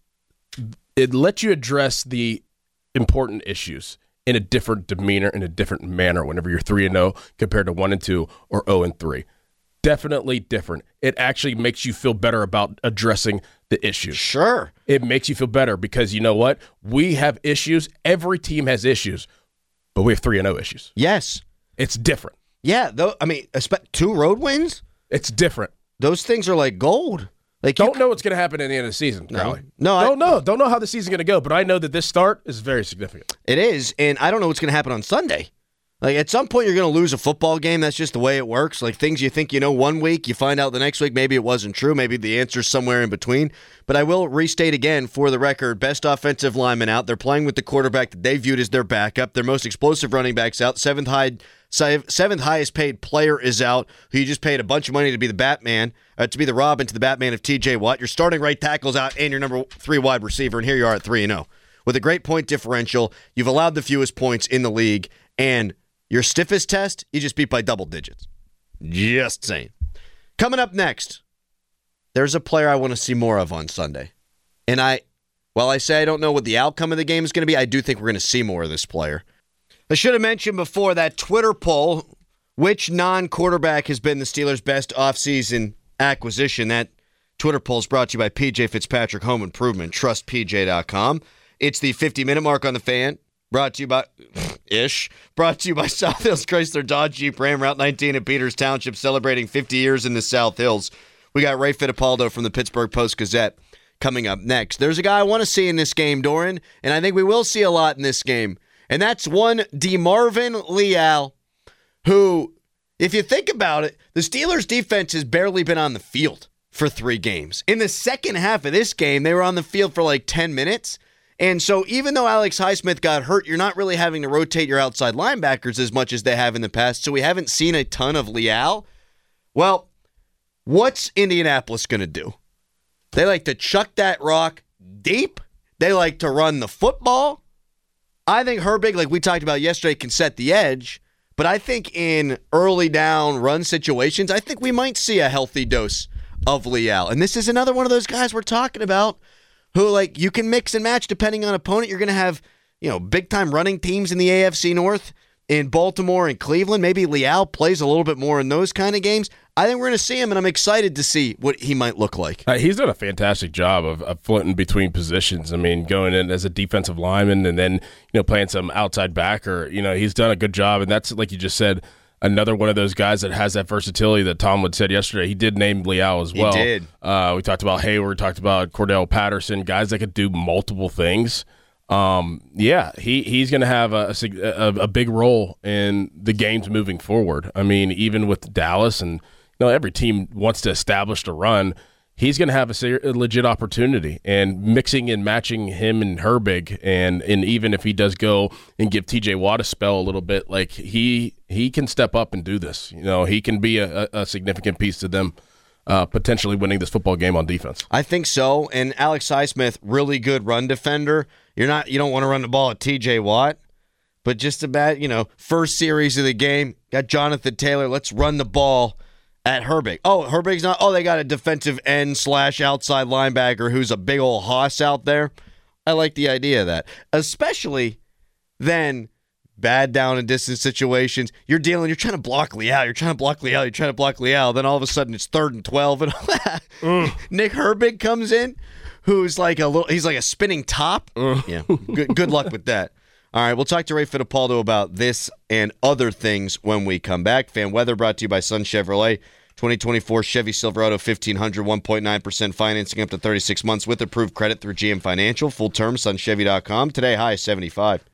it lets you address the important issues in a different demeanor, in a different manner whenever you're three and oh compared to one and two or oh and three. Definitely different. It actually makes you feel better about addressing the issues. Sure. It makes you feel better because you know what? We have issues. Every team has issues, but we have three and oh issues. Yes. It's different. Yeah, though. I mean, two road wins? It's different. Those things are like gold. Like, don't you, know what's going to happen at the end of the season, Crowley. No, don't I, know. Don't know how the season's going to go, but I know that this start is very significant. It is, and I don't know what's going to happen on Sunday. Like, at some point, you're going to lose a football game. That's just the way it works. Like, things you think you know one week, you find out the next week, maybe it wasn't true. Maybe the answer's somewhere in between. But I will restate again, for the record, best offensive lineman out. They're playing with the quarterback that they viewed as their backup. Their most explosive running back's out. Seventh, high, seventh highest paid player is out, who you just paid a bunch of money to be the Batman, uh, to be the Robin to the Batman of T J Watt. Your starting right tackle's out and your number three wide receiver, and here you are at three and oh. With a great point differential, you've allowed the fewest points in the league, and your stiffest test, you just beat by double digits. Just saying. Coming up next, there's a player I want to see more of on Sunday. And I, while I say I don't know what the outcome of the game is going to be, I do think we're going to see more of this player. I should have mentioned before that Twitter poll, which non-quarterback has been the Steelers' best offseason acquisition. That Twitter poll is brought to you by P J Fitzpatrick Home Improvement, trust P J dot com. It's the fifty-minute mark on the Fan. Brought to you by, ish, brought to you by South Hills Chrysler Dodge Jeep Ram, Route nineteen in Peters Township, celebrating fifty years in the South Hills. We got Ray Fittipaldo from the Pittsburgh Post-Gazette coming up next. There's a guy I want to see in this game, Doran, and I think we will see a lot in this game, and that's one DeMarvin Leal, who, if you think about it, the Steelers' defense has barely been on the field for three games. In the second half of this game, they were on the field for like ten minutes. And so even though Alex Highsmith got hurt, you're not really having to rotate your outside linebackers as much as they have in the past. So we haven't seen a ton of Leal. Well, what's Indianapolis going to do? They like to chuck that rock deep. They like to run the football. I think Herbig, like we talked about yesterday, can set the edge. But I think in early down run situations, I think we might see a healthy dose of Leal. And this is another one of those guys we're talking about who, like, you can mix and match depending on opponent. You're going to have, you know, big-time running teams in the A F C North, in Baltimore and Cleveland. Maybe Leal plays a little bit more in those kind of games. I think we're going to see him, and I'm excited to see what he might look like. Uh, he's done a fantastic job of, of floating between positions. I mean, going in as a defensive lineman and then, you know, playing some outside backer. You know, he's done a good job, and that's, like you just said, another one of those guys that has that versatility that Tomlin said yesterday. He did name Leal as well. He did. Uh, we talked about Hayward, talked about Cordell Patterson, guys that could do multiple things. Um, yeah, he, he's going to have a, a, a big role in the games moving forward. I mean, even with Dallas and, you know, every team wants to establish the run. He's going to have a, a legit opportunity, and mixing and matching him and Herbig, and and even if he does go and give T J Watt a spell a little bit, like he he can step up and do this. You know, he can be a, a significant piece to them uh, potentially winning this football game on defense. I think so. And Alex Highsmith, really good run defender. You're not you don't want to run the ball at T J Watt, but just about, you know, first series of the game, got Jonathan Taylor. Let's run the ball at Herbig. Oh, Herbig's not. Oh, they got a defensive end slash outside linebacker who's a big old hoss out there. I like the idea of that. Especially then bad down and distance situations. You're dealing, you're trying to block Leal. You're trying to block Leal. You're trying to block Leal. Then all of a sudden it's third and twelve and all that. Mm. Nick Herbig comes in, who's like a little, he's like a spinning top. Mm. Yeah. Good, good luck with that. All right, we'll talk to Ray Fittipaldo about this and other things when we come back. Fan weather brought to you by Sun Chevrolet. twenty twenty-four Chevy Silverado fifteen hundred, one point nine percent financing up to thirty-six months with approved credit through G M Financial. Full term, sun chevy dot com. Today, high seventy-five.